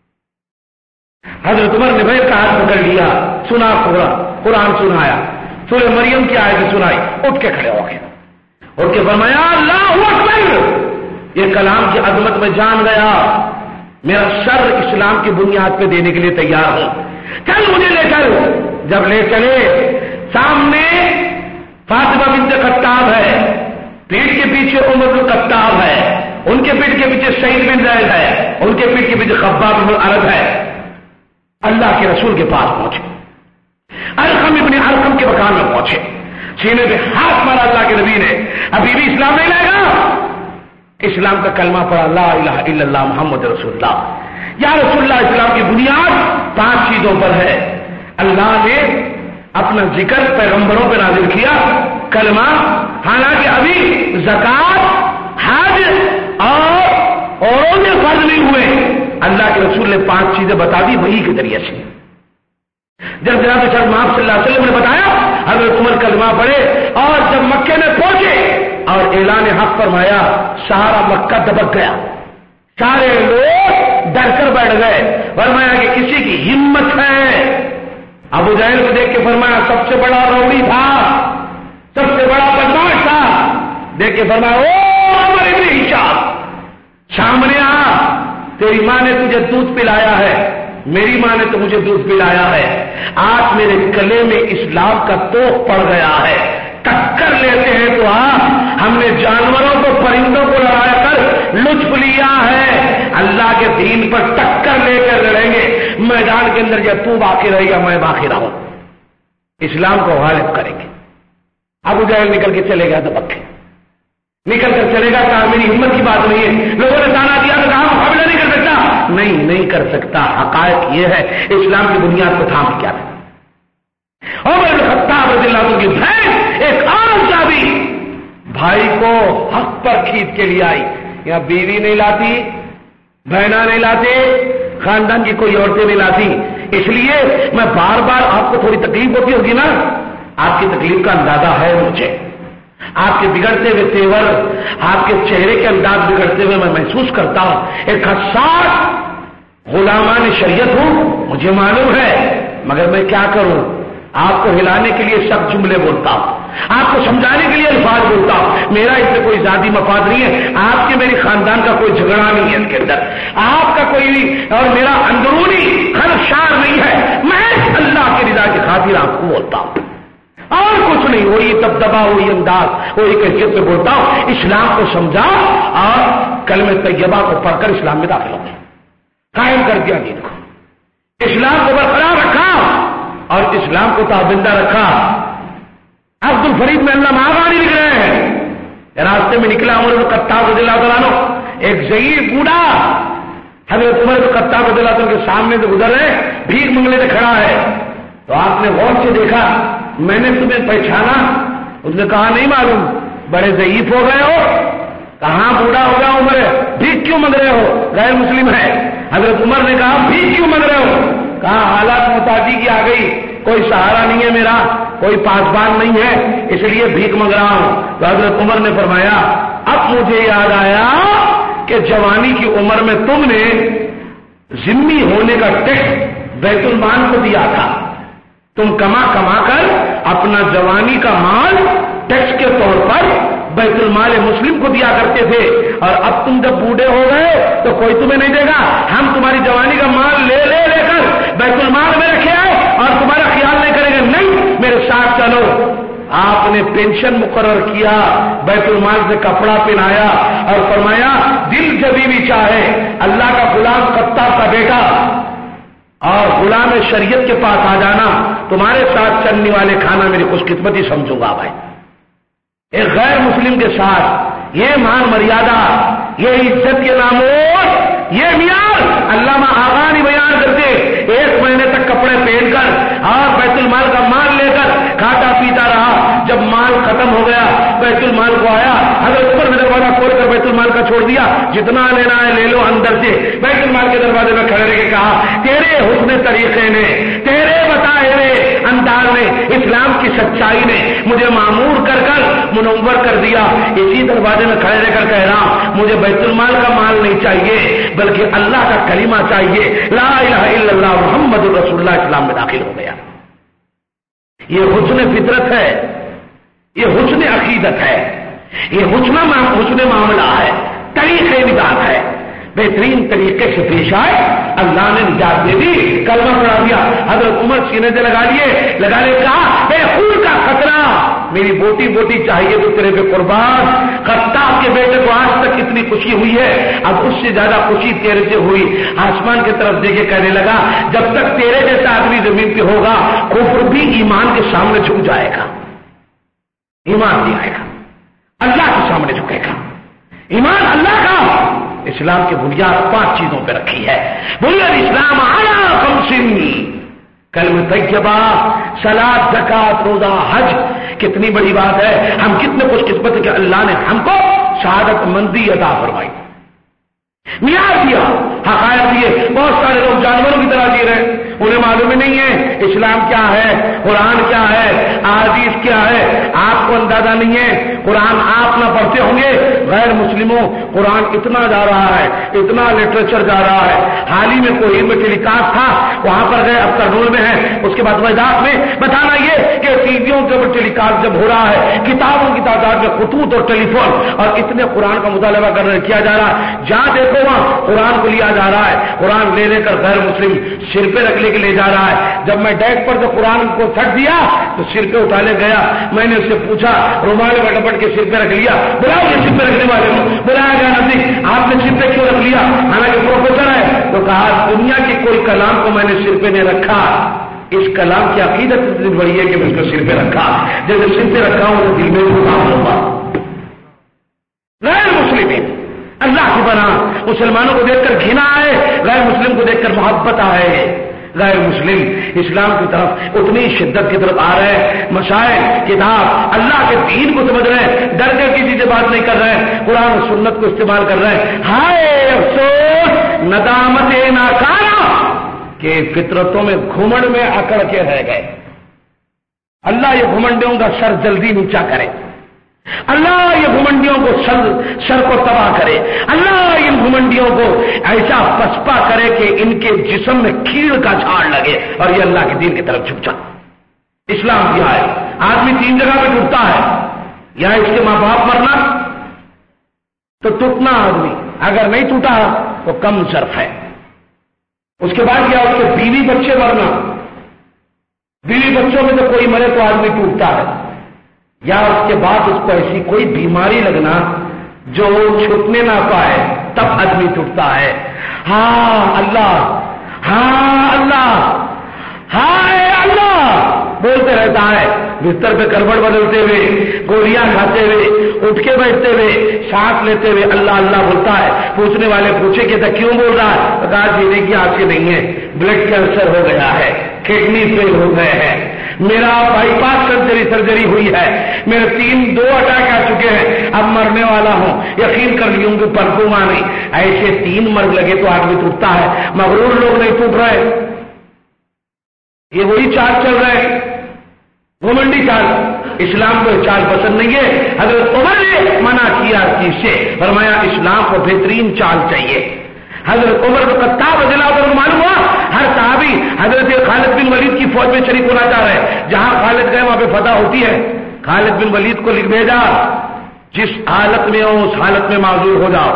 हजरत उमर ने बैठ का हाथ पकड़ लिया, सुना कुरान सुनाया, सूरह मरियम की आयत सुनाई, उठ के खड़े हो गए, उठ के फरमाया अल्लाहू अकबर, ये कलाम की अजमत में जान गया, मेरा सर इस्लाम की बुनियाद पे देने के लिए तैयार हूं, चल मुझे ले चल। जब ले चले, सामने फातिमा बिन्त कत्ताब है, पीठ के पीछे उमर बिन कत्ताब है, उनके पीठ के पीछे सईद बिन जैद है, उनके पीठ के पीछे खब्बाब बिन अरब है। अल्लाह के रसूल के पास पहुंचे, अलकम इब्ने अलकम के मकान में पहुंचे, सीने पे हाथ मारा अल्लाह के नबी ने, अभी भी इस्लाम नहीं लाएगा। इस्लाम का कलमा पढ़ा, ला इलाहा इल्लल्लाह मुहम्मद रसूलुल्लाह। या रसूलुल्लाह, इस्लाम की बुनियाद पांच चीजों पर है। अल्लाह ने अपना जिक्र पैगंबरों पर नाजिल किया, कलमा, हालांकि अभी ज़कात, हज और औरों में फर्ज नहीं हुए, अल्लाह के रसूल ने पांच चीजें बता दी वही के जरिए से। जब जनाब सल्लल्लाहु अलैहि वसल्लम ने बताया, हजरत उमर कलमा पढ़े और जब मक्के में पहुंचे और ऐलान हक फरमाया, सारा मक्का दबक गया, सारे लोग डरकर बैठ गए। फरमाया कि किसी की हिम्मत है। अबू जहल को देख के फरमाया सबसे बड़ा रौड़ी था, सबसे बड़ा बदमाश था, देख के फरमाया ओ उमर इब्ने हिशाम, सामने आ, तेरी मां ने तुझे दूध पिलाया है, मेरी मां ने तो मुझे दूध पिलाया है, आज मेरे गले में इस्लाम का तोप पड़ गया है, टक्कर लेते हैं तो आ, हमने जानवरों को, परिंदों को लड़ाया कर लुत्फ लिया है, अल्लाह के दीन पर टक्कर लेकर लड़ेंगे, मैदान के अंदर जब तू बाकी रहेगा मैं बाकी रहूं, इस्लाम को गालिब करेंगे। अबू जहल निकल के चले गया तो पक्के निकल कर चलेगा, कहा मेरी हिम्मत की बात नहीं है, लोगों ने ताना दिया तो कहा मुकाबला नहीं कर सकता, नहीं नहीं कर सकता, हकायक ये है, इस्लाम की बुनियाद को थाम क्या है। उमर बिन खत्ताब रज़ियल्लाहु अन्हु की बहन एक और साहबी भाई को हक पर खींच के लिए आई, यहां बीवी नहीं लाती, बहना नहीं लाती, خاندان کی کوئی عورتیں نہیں لاتی. اس لیے میں بار بار آپ کو تھوڑی تکلیف ہوتی ہوگی نا, آپ کی تکلیف کا اندازہ ہے مجھے. آپ کے بگڑتے ہوئے تیور, آپ کے چہرے کے انداز بگڑتے ہوئے میں محسوس کرتا ہوں. ایک حساس غلامان شریعت ہوں, مجھے معلوم ہے, مگر میں کیا کروں؟ آپ کو ہلانے کے لیے سخت جملے بولتا ہوں, آپ کو سمجھانے کے لیے الفاظ بولتا ہوں. میرا اس میں کوئی ذاتی مفاد نہیں ہے, آپ کے میری خاندان کا کوئی جھگڑا نہیں ہے اس کے اندر, آپ کا کوئی اور میرا اندرونی خلشار نہیں ہے. میں اللہ کی رضا کی خاطر آپ کو بولتا ہوں اور کچھ نہیں. وہی دبدبا, وہی انداز, وہی کیفیت سے بولتا ہوں. اسلام کو سمجھا اور کلمہ طیبہ کو پڑھ کر اسلام میں داخل ہو گیا, قائم کر دیا دین کو, اسلام کو برقرار رکھا اور اسلام کو تابندہ رکھا. عبد الفرید میں اللہ مہاگانی لکھ رہے ہیں, راستے میں نکلا عمر بن خطاب رضی اللہ تعالیٰ عنہ, ایک ضعیف بوڑھا حضرت عمر بن خطاب رضی اللہ تعالیٰ کے سامنے سے گزر رہے, بھیک منگلے سے کھڑا ہے. تو آپ نے غور سے دیکھا, میں نے تمہیں پہچانا. اس نے کہا نہیں معلوم, بڑے ضعیف ہو گئے ہو, کہاں بوڑھا ہو گیا عمر, بھیک کیوں منگ رہے ہو, غیر مسلم ہے. حضرت عمر نے کہا بھیک کیوں منگ رہے ہو؟ کہا حالات محتاجی کی آ گئی, کوئی سہارا نہیں ہے میرا, کوئی پاسبان نہیں ہے, اس لیے بھیک منگ رہا ہوں. تو حضرت عمر نے فرمایا اب مجھے یاد آیا کہ جوانی کی عمر میں تم نے ذمہ ہونے کا ٹیکس بیت المال کو دیا تھا. تم کما کما کر اپنا جوانی کا مال ٹیکس کے طور پر بیت المال مسلم کو دیا کرتے تھے, اور اب تم جب بوڑھے ہو گئے تو کوئی تمہیں نہیں دے گا, ہم تمہاری جوانی کا مال لے لے لے کر بیت المال میں رکھے آئے اور تمہارا خیال نہیں کریں گے, نہیں میرے ساتھ چلو. آپ نے پینشن مقرر کیا, بیت المال سے کپڑا پہنایا اور فرمایا دل جبھی بھی چاہے اللہ کا غلام خطاب کا بیٹا اور غلام شریعت کے پاس آ جانا, تمہارے ساتھ چلنے والے کھانا میری خوش قسمتی سمجھوں گا. بھائی ایک غیر مسلم کے ساتھ یہ مان مریادہ, یہ عزت کے ناموز, یہ معیار علامہ آغانی بیان کرتے. ایک مہینے تک کپڑے پہن کر اور بیت المال کا مال لے کر کھاتا پیتا رہا. جب مال ختم ہو گیا بیت المال کو آیا, حضرت عمر نے دروازہ کھول کر بیت المال کا چھوڑ دیا, جتنا لینا ہے لے لو اندر سے. بیت المال کے دروازے میں کھڑے رہ کے کہا تیرے حسن طریقے نے, تیرے بتائے ہوئے انداز نے, اسلام کی سچائی نے مجھے معمور کر کر منور کر دیا. اسی دروازے میں کھڑے رہ کر کہہ رہا ہوں مجھے بیت المال کا مال نہیں چاہیے بلکہ اللہ کا کلمہ چاہیے, لا الہ الا اللہ محمد رسول اللہ. اسلام میں داخل ہو گیا. یہ حسن فطرت ہے, یہ حسن عقیدت ہے, یہ حسن حسن معاملہ ہے, طریقے نجات ہے. بہترین طریقے سے پیش آئے, اللہ نے نجات دے دی, کلمہ پڑھا دیا. حضرت عمر سینے سے لگا لیے, لگانے کہا بے خون کا خطرہ, میری بوٹی بوٹی چاہیے تو تیرے پہ قربان. خطاب کے بیٹے کو آج تک اتنی خوشی ہوئی ہے, اب اس سے زیادہ خوشی تیرے سے ہوئی. آسمان کی طرف دیکھے کہنے لگا جب تک تیرے جیسا آدمی زمین پہ ہوگا کفر بھی ایمان کے سامنے جھک جائے گا, ایمان نہیں آئے گا, اللہ کے سامنے جھکے گا. ایمان اللہ کا, اسلام کی بنیاد پانچ چیزوں پہ رکھی ہے. بنیاد اسلام علی خمس, کلمہ طیبہ, صلاۃ, زکات, روزہ, حج. کتنی بڑی بات ہے, ہم کتنے خوش قسمت ہیں کہ اللہ نے ہم کو شہادت مندی عطا فرمائی, معیار دیا, حقائق دیے. بہت سارے لوگ جانوروں کی طرح جی رہے, انہیں معلوم ہی نہیں ہے اسلام کیا ہے, قرآن کیا ہے, احادیث کیا ہے. آپ کو اندازہ نہیں ہے, قرآن آپ نہ پڑھتے ہوں گے, غیر مسلموں قرآن اتنا جا رہا ہے, اتنا لٹریچر جا رہا ہے. حال ہی میں کوئی میں ٹیلی کاسٹ تھا, وہاں پر گئے, اب کرنول میں ہے, اس کے بعد وضاحت میں بتانا یہ کہ ٹی ویوں کے اوپر ٹیلی کاسٹ جب ہو رہا ہے, کتابوں کی تعداد میں خطوط اور ٹیلی فون اور اتنے قرآن کا مطالبہ کرنے کیا جا رہا ہے. جہاں دیکھو وہاں قرآن کو لیا جا رہا ہے, قرآن لے لے کر غیر مسلم سر پہ رکھنے کے لیے جا رہا ہے. جب میں ڈیسک پر جو قرآن کو چھٹ دیا تو سر پہ اٹھا لے گیا. میں نے اس سے پوچھا, رومال میں لپٹ کے سر پہ رکھ لیا, بلاؤ یہ سر پہ رکھنے والے کو, بلایا گیا نزدیک, آپ نے سر پہ کیوں رکھ لیا, حالانکہ پروفیسر ہے. تو کہا دنیا کے کوئی کلام کو میں نے سر پہ نہیں رکھا, اس کلام کی عقیدت اتنی بڑی ہے کہ میں اس کو سر پہ رکھا, جیسے سر پہ رکھا ہوں تو دل میں کام ہوگا. غیر مسلم اللہ کی بنا, مسلمانوں کو دیکھ کر گھنا آئے, غیر مسلم کو دیکھ کر محبت آئے. غیر مسلم اسلام کی طرف اتنی شدت کی طرف آ رہے ہیں, مشائخ, کتاب, اللہ کے دین کو سمجھ رہے ہیں, ڈر کر کسی سے بات نہیں کر رہے ہیں, قرآن و سنت کو استعمال کر رہے ہیں. ہائے افسوس ندامت ناکارہ کہ فطرتوں میں گھمنڈ میں اکڑ کے رہ گئے. اللہ یہ گھمنڈیوں کا سر جلدی نیچا کرے. اللہ یہ گھمنڈیوں کو سر سر کو تباہ کرے. اللہ ان گھمنڈیوں کو ایسا پسپا کرے کہ ان کے جسم میں کیڑ کا جھاڑ لگے اور یہ اللہ کے دین کی طرف جھک جائے. اسلام کیا ہے؟ آدمی تین جگہ پہ ٹوٹتا ہے. یہاں اس کے ماں باپ مرنا تو ٹوٹنا آدمی، اگر نہیں ٹوٹا تو کم ظرف ہے. اس کے بعد کیا؟ اس کے بیوی بچے مرنا. بیوی بچوں میں تو کوئی مرے تو آدمی ٹوٹتا ہے. یا اس کے بعد اس کو ایسی کوئی بیماری لگنا جو چھوٹنے نہ پائے تب آدمی ٹوٹتا ہے. ہاں اللہ، ہاں اللہ، ہائے اللہ بولتے رہتا ہے. بستر پہ کروٹ بدلتے ہوئے، گولیاں کھاتے ہوئے، اٹھ کے بیٹھتے ہوئے، سانس لیتے ہوئے اللہ اللہ بولتا ہے. پوچھنے والے پوچھے کہ تھا کیوں بول رہا ہے؟ تو کہا جینے کی آنکھیں نہیں ہے، بلڈ کینسر ہو گیا ہے، کڈنی فیل ہو گئے ہیں، میرا بائی پاس سرجری سرجری ہوئی ہے، میرے تین دو اٹیک آ چکے ہیں، اب مرنے والا ہوں، یقین کر لیوں کہ پرفوما نہیں. ایسے تین مرگ لگے تو آدمی ٹوٹتا ہے. مغرور لوگ نہیں ٹوٹ رہے. یہ وہی چال چل رہے، گھمنڈی چال. اسلام کو چال پسند نہیں ہے. حضرت عمر نے منع کیا چیز سے، فرمایا اسلام کو بہترین چال چاہیے. حضرت عمر کو خطاب رضی اللہ عنہ معلوم ہوا ہر صحابی حضرت خالد بن ولید کی فوج میں شریک ہونا چاہ رہے ہیں. جہاں خالد گئے وہاں پہ فتح ہوتی ہے. خالد بن ولید کو لکھ بھیجا جس حالت میں ہو اس حالت میں معذور ہو جاؤ،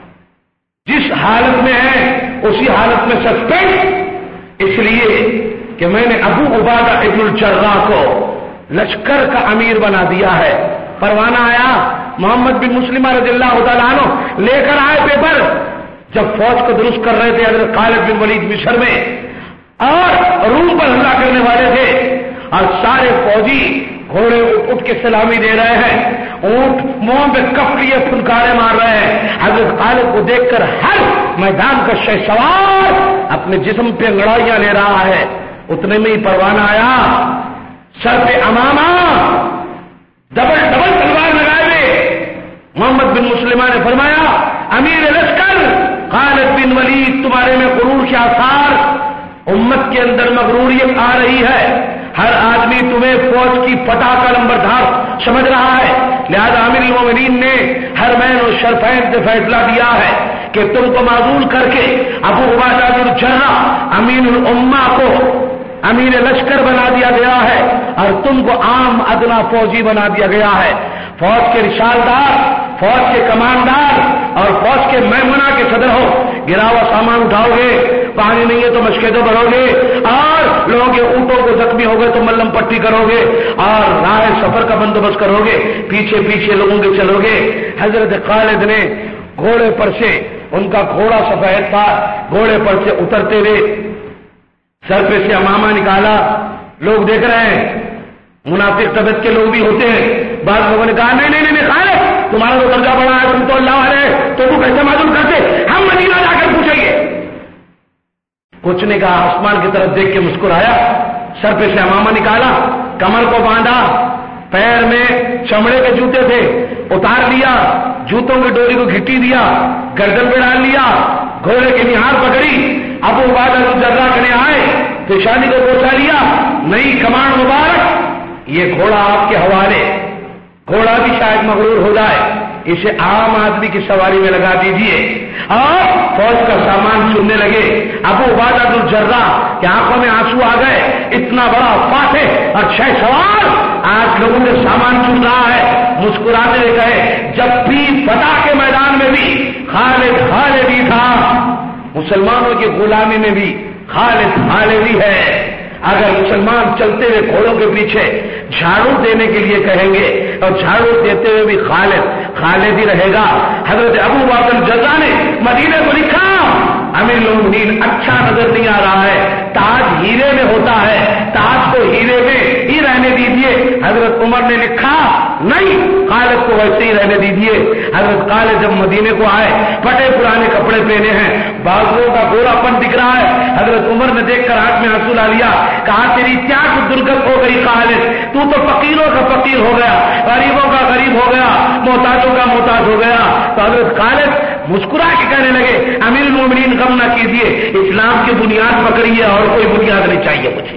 جس حالت میں ہے اسی حالت میں سسپینڈ. اس لیے کہ میں نے ابو عبادہ ابن الجراح کو لشکر کا امیر بنا دیا ہے. پروانہ آیا، محمد بن مسلمہ رضی اللہ تعالیٰ عنہ لے کر آئے پیپر. جب فوج کو درست کر رہے تھے حضرت خالد بن ولید مصر میں اور روم پر حملہ کرنے والے تھے اور سارے فوجی گھوڑے اٹھ کے سلامی دے رہے ہیں، اونٹ منہ پہ کف لیے پھنکارے مار رہے ہیں. حضرت خالد کو دیکھ کر ہر میدان کا شہ سوار اپنے جسم پہ لڑائیاں لے رہا ہے. اتنے میں ہی پروانہ آیا، سر پہ امامہ، ڈبل ڈبل تلوار لگائے ہوئے. محمد بن مسلمہ نے فرمایا امیر لشکر خالد بن ولید تمہارے میں غرور کے آثار، امت کے اندر مغروریت آ رہی ہے. ہر آدمی تمہیں فوج کی فتح کا نمبردار سمجھ رہا ہے. لہذا امیر المومنین نے حرمین و شرفین سے فیصلہ دیا ہے کہ تم کو معزول کر کے ابو عبیدہ بن الجراح امین الامہ کو امیر لشکر بنا دیا گیا ہے اور تم کو عام ادنا فوجی بنا دیا گیا ہے. فوج کے رشالدار، فوج کے کمانڈار اور فوج کے میمنہ کے صدر ہو. گرا ہوا سامان اٹھاؤ گے، پانی نہیں ہے تو مشکے تو بھرو گے، اور لوگوں کے اونٹوں کو زخمی ہو گئے تو ملم پٹی کرو گے اور راہ سفر کا بندوبست کرو گے، پیچھے پیچھے لوگوں کے چلو گے. حضرت خالد نے گھوڑے پر سے، ان کا گھوڑا سفید تھا، گھوڑے پر سے اترتے ہوئے سر پہ سے امامہ نکالا. لوگ دیکھ رہے ہیں، منافق طبیعت کے لوگ بھی ہوتے ہیں. بعض لوگوں نے کہا نہیں نہیں نہیں خالد تمہارا تو درجہ بڑا ہے، تم تو اللہ والے تو تم کیسے معلوم کرتے، ہم مدینہ جا کر پوچھیں گے. کچھ نے کہا، آسمان کی طرف دیکھ کے مسکرایا، سر پہ سے امامہ نکالا، کمر کو باندھا، پیر میں چمڑے کے جوتے تھے اتار لیا، جوتوں کی ڈوری کو گھٹی دیا، گردن پہ ڈال لیا، گھوڑے کی نہار پکڑی. ابو عبیدہ بن الجراح کرنے آئے تو شانی کو پہنچا لیا، نئی کمان مبارک، یہ گھوڑا آپ کے حوالے. گھوڑا بھی شاید مغرور ہو جائے، اسے عام آدمی کی سواری میں لگا دیجئے. اور فوج کا سامان چننے لگے. ابو عبیدہ بن الجراح کی آنکھوں میں آنسو آ گئے. اتنا بڑا فاتح اور شہ سوار آج لوگوں کے سامان چن رہا ہے. مسکراتے ہوئے کہے جب بھی فتح کے میدان میں بھی خالد خالدی تھا، مسلمانوں کی غلامی میں بھی خالد خالدی ہے. اگر مسلمان چلتے ہوئے گھوڑوں کے پیچھے جھاڑو دینے کے لیے کہیں گے اور جھاڑو دیتے ہوئے بھی خالد خالد ہی رہے گا. حضرت ابو بکر الجراح نے مدینے کو لکھا، امیر المومنین اچھا نظر نہیں آ رہا ہے، تاج ہیرے میں ہوتا ہے، تاج کو ہیرے میں ہی رہنے دیجیے. حضرت عمر نے لکھا نہیں، خالد کو ویسے ہی رہنے دیجیے. حضرت خالد جب مدینے کو آئے، پھٹے پرانے کپڑے پہنے ہیں، بازوؤں کا گورا پن دکھ رہا ہے. حضرت عمر نے دیکھ کر آنکھ میں آنسو لا لیا، کہا تیری کیا درگت ہو گئی خالد، تو تو فقیروں کا فقیر ہو گیا، غریبوں کا غریب ہو گیا، محتاجوں کا محتاج ہو گیا. تو حضرت خالد مسکرا کے کہنے لگے امیر المومنین غم نہ کیجیے، اسلام کی بنیاد پکڑیے اور کوئی بنیاد نہیں چاہیے مجھے۔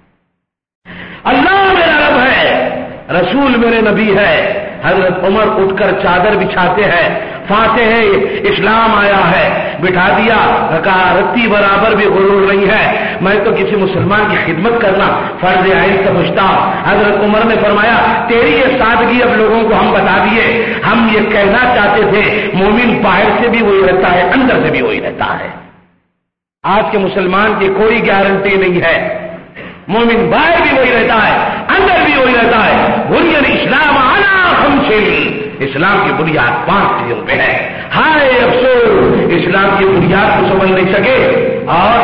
اللہ میرا رب ہے، رسول میرے نبی ہے۔ حضرت عمر اٹھ کر چادر بچھاتے ہیں، فاتح ہے اسلام آیا ہے، بٹھا دیا، کہا رتی برابر بھی غرور نہیں ہے، میں تو کسی مسلمان کی خدمت کرنا فرض عین سمجھتا۔ حضرت عمر نے فرمایا تیری یہ سادگی اب لوگوں کو ہم بتا دیے، ہم یہ کہنا چاہتے تھے مومن باہر سے بھی وہی رہتا ہے اندر سے بھی وہی رہتا ہے۔ آج کے مسلمان کی کوئی گارنٹی نہیں ہے، مومن باہر بھی وہی رہتا ہے اندر بھی وہی رہتا ہے۔ بنیاد اسلام علی خمس، اسلام کی بنیاد پانچ چیزوں پہ ہے۔ ہائے افسوس اسلام کی بنیاد کو سمجھ نہیں سکے۔ اور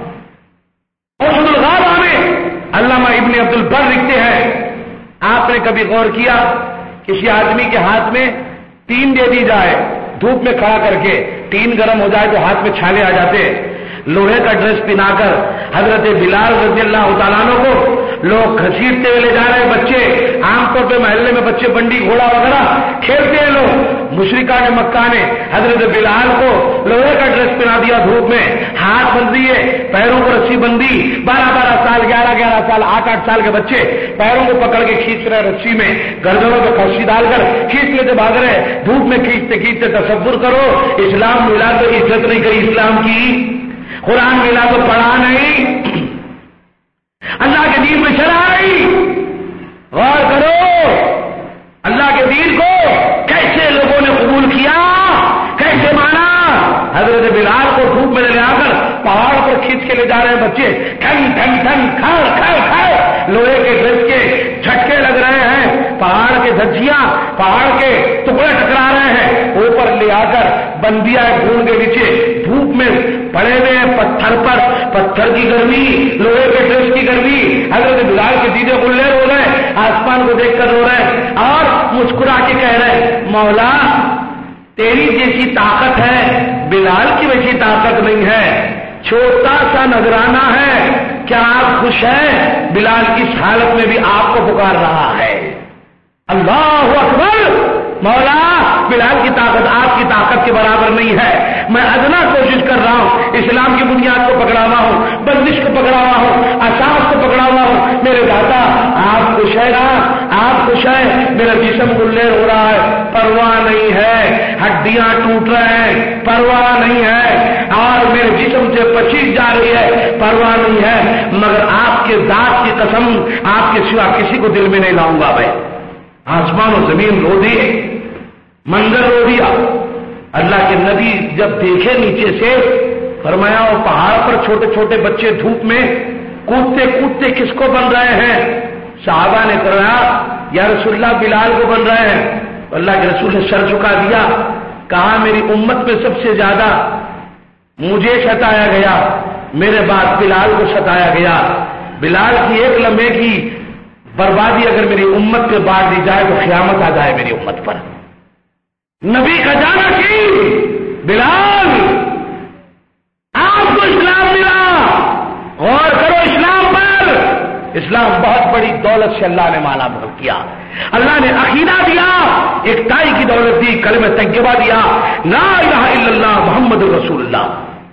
اسد الغابہ میں علامہ ابن عبد البر لکھتے ہیں، آپ نے کبھی غور کیا کسی آدمی کے ہاتھ میں تین دے دی جائے دھوپ میں کھڑا کر کے، تین گرم ہو جائے تو ہاتھ میں چھالے آ جاتے، لوہے کا ڈریس پہنا کر حضرت بلال رضی اللہ تعالیٰ عنہ کو لوگ گھسیٹتے ہوئے لے جا رہے ہیں، بچے عام طور پہ محلے میں بچے بنڈی گھوڑا وغیرہ کھیلتے ہیں لوگ، مشرکان مکہ نے حضرت بلال کو لوہے کا ڈریس پہنا دیا دھوپ میں، ہاتھ بند دیے، پیروں کو رسی بندی، بارہ بارہ سال گیارہ گیارہ سال آٹھ آٹھ سال کے بچے پیروں کو پکڑ کے کھینچ رہے رسی میں، گردنوں پہ کھرسی ڈال کر کھینچ لیتے بھاگ رہے دھوپ میں، کھینچتے کھینچتے تصور کرو اسلام ملا تو عزت نہیں کری اسلام کی، قرآن ملا تو پڑھا نہیں، اللہ کے دین میں شرع نہیں۔ غور کرو اللہ کے دین کو کیسے لوگوں نے قبول کیا، کیسے مانا۔ حضرت بلال کو دھوپ میں لے آ کر پہاڑ پر کھینچ کے لے جا رہے ہیں بچے، ٹھن ٹھن ٹھن کھڑ کھڑ کھڑ، لوہے کے ڈریس کے جھٹکے لگ رہے ہیں، پہاڑ کے دھجیاں پہاڑ کے ٹکڑے ٹکرا رہے ہیں، اوپر لے آ کر بندیا ڈھونڈ کے نیچے دھوپ میں پڑے ہوئے ہیں پتھر پر، پتھر کی گرمی، لوہے کے ڈریس کی گرمی، حضرت بلال کے دیدے بلے رو رہے، آسمان کو دیکھ کر رو رہے اور مسکرا کے کہہ رہے مولا تیری جیسی طاقت ہے، بلال کی ویسی طاقت نہیں ہے، چھوٹا سا نذرانہ ہے، کیا آپ خوش ہیں؟ بلال اس حالت میں بھی آپ کو پکار رہا ہے۔ اللہ اکبر، مولا بلال کی طاقت آپ کی طاقت کے برابر نہیں ہے، میں ادنا کوشش کر رہا ہوں، اسلام کی بنیاد کو پکڑا ہوا ہوں، بندش کو پکڑا ہوا ہوں، اساس کو پکڑا ہوا ہوں، میرے دادا آپ خوش ہے نا، آپ خوش ہیں؟ میرا جسم گلیر ہو رہا ہے، پرواہ نہیں ہے، ہڈیاں ٹوٹ رہے ہیں، پرواہ نہیں ہے، اور میرے جسم سے پچیس جا رہی ہے، پرواہ نہیں ہے، مگر آپ کے ذات کی قسم آپ کے سوا کسی کو دل میں نہیں لاؤں گا۔ بھائی آسمان و زمین رو دیے، منظر رو دیا۔ اللہ کے نبی جب دیکھے نیچے سے فرمایا وہ پہاڑ پر چھوٹے چھوٹے بچے دھوپ میں کودتے کودتے کس کو بن رہے ہیں؟ صحابہ نے کہا یا رسول اللہ بلال کو بن رہے ہیں۔ اللہ کے رسول نے سر جھکا دیا، کہا میری امت میں سب سے زیادہ مجھے ستایا گیا، میرے بعد بلال کو ستایا گیا، بلال کی ایک لمحے کی بربادی اگر میری امت پہ بانٹ دی جائے تو قیامت آ جائے میری امت پر۔ نبی کا جانا کی بلال آپ کو اسلام ملا، غور کرو اسلام پر، اسلام بہت بڑی دولت سے اللہ نے مالا مال کیا، اللہ نے عقیدہ دیا، ایک تائی کی دولت دی، کلمہ طیبہ دیا، لا الہ الا اللہ محمد رسول اللہ۔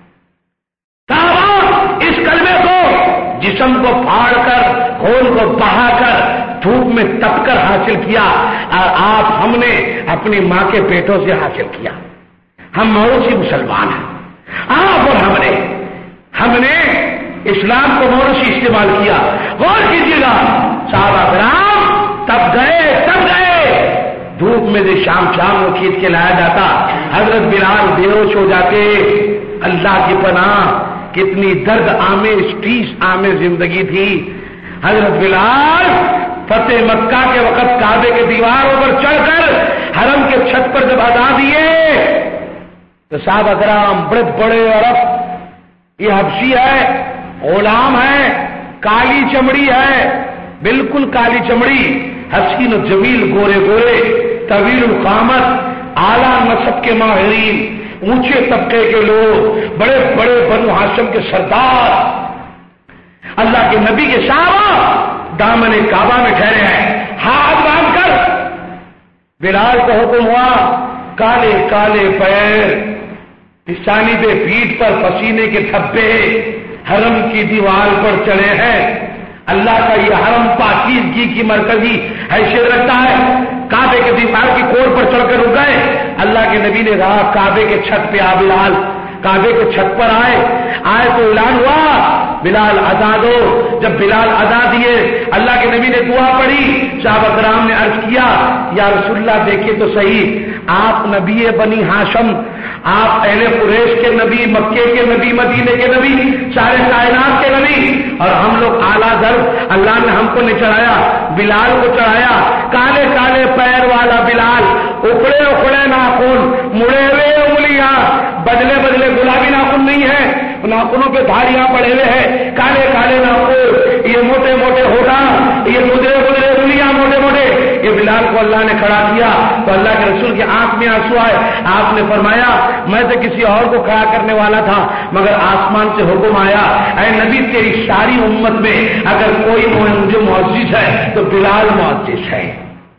صحابہ اس کلمے کو جسم کو پھاڑ کر خون کو بہا کر دھوپ میں تپ کر حاصل کیا، اور آپ ہم نے اپنی ماں کے پیٹوں سے حاصل کیا، ہم موروثی مسلمان ہیں، آپ اور ہم نے ہم نے اسلام کو موروثی استعمال کیا۔ غور کیجیے گا صحابہ کرام تب گئے تب گئے دھوپ میں سے شام شام کو کھینچ کے لایا جاتا، حضرت بلال بے ہوش ہو جاتے، اللہ کی پناہ کتنی درد آمیز ٹھیس آمیز زندگی تھی۔ حضرت بلال فتح مکہ کے وقت کعبے کے دیواروں پر چڑھ کر حرم کے چھت پر جب ادا دیے تو صحابہ کرام بڑے بڑے عرب، یہ حبشی ہے، غلام ہے، کالی چمڑی ہے، بالکل کالی چمڑی، حسین و جمیل، گورے گورے، طویل القامت، اعلیٰ نسب کے ماہرین، اونچے طبقے کے لوگ، بڑے بڑے بنو ہاشم کے سردار، اللہ کے نبی کے صحابہ دامن کعبہ میں ٹھہرے ہیں، ہاتھ باندھ کر بلال کو حکم ہوا کالے کالے پیر، پشانی پہ پیٹھ پر پسینے کے دھبے، حرم کی دیوار پر چڑھے ہیں۔ اللہ کا یہ حرم پاکیزگی کی مرکزی حیثیت رکھتا ہے۔ کعبے کے دیوار کی کوڑ پر چڑھ کر رک گئے۔ اللہ کے نبی نے کہا کعبے کے چھت پہ آ بلال، کعبے کے چھت پر آئے آئے تو اعلان ہوا بلال آزاد ہو۔ جب بلال آزاد دیے اللہ کے نبی نے دعا پڑھی۔ صحابہ کرام نے عرض کیا یا رسول اللہ دیکھیں تو صحیح، آپ نبی بنی ہاشم، آپ اہل قریش کے نبی، مکے کے نبی، مدینے کے نبی، سارے کائنات کے نبی، اور ہم لوگ اعلیٰ در اللہ نے ہم کو نہیں چڑھایا، بلال کو چڑھایا۔ کالے کالے پیر والا بلال، اکھڑے اکھڑے ناخن، مڑے ہوئے انگلیاں، بدلے بدلے گلابی ناخن نہیں ہے، ناخنوں پہ دھاریاں پڑے ہوئے ہیں، کالے کالے ناخن، یہ موٹے موٹے ہوٹا، یہ گزرے گزرے انگلیاں موٹے موٹے، یہ بلال کو اللہ نے کھڑا کیا تو اللہ کے رسول کی آنکھ میں آنسو آئے۔ آپ نے فرمایا میں تو کسی اور کو کھڑا کرنے والا تھا مگر آسمان سے حکم آیا اے نبی تیری ساری امت میں اگر کوئی مجھے معزز ہے تو بلال معزز ہے۔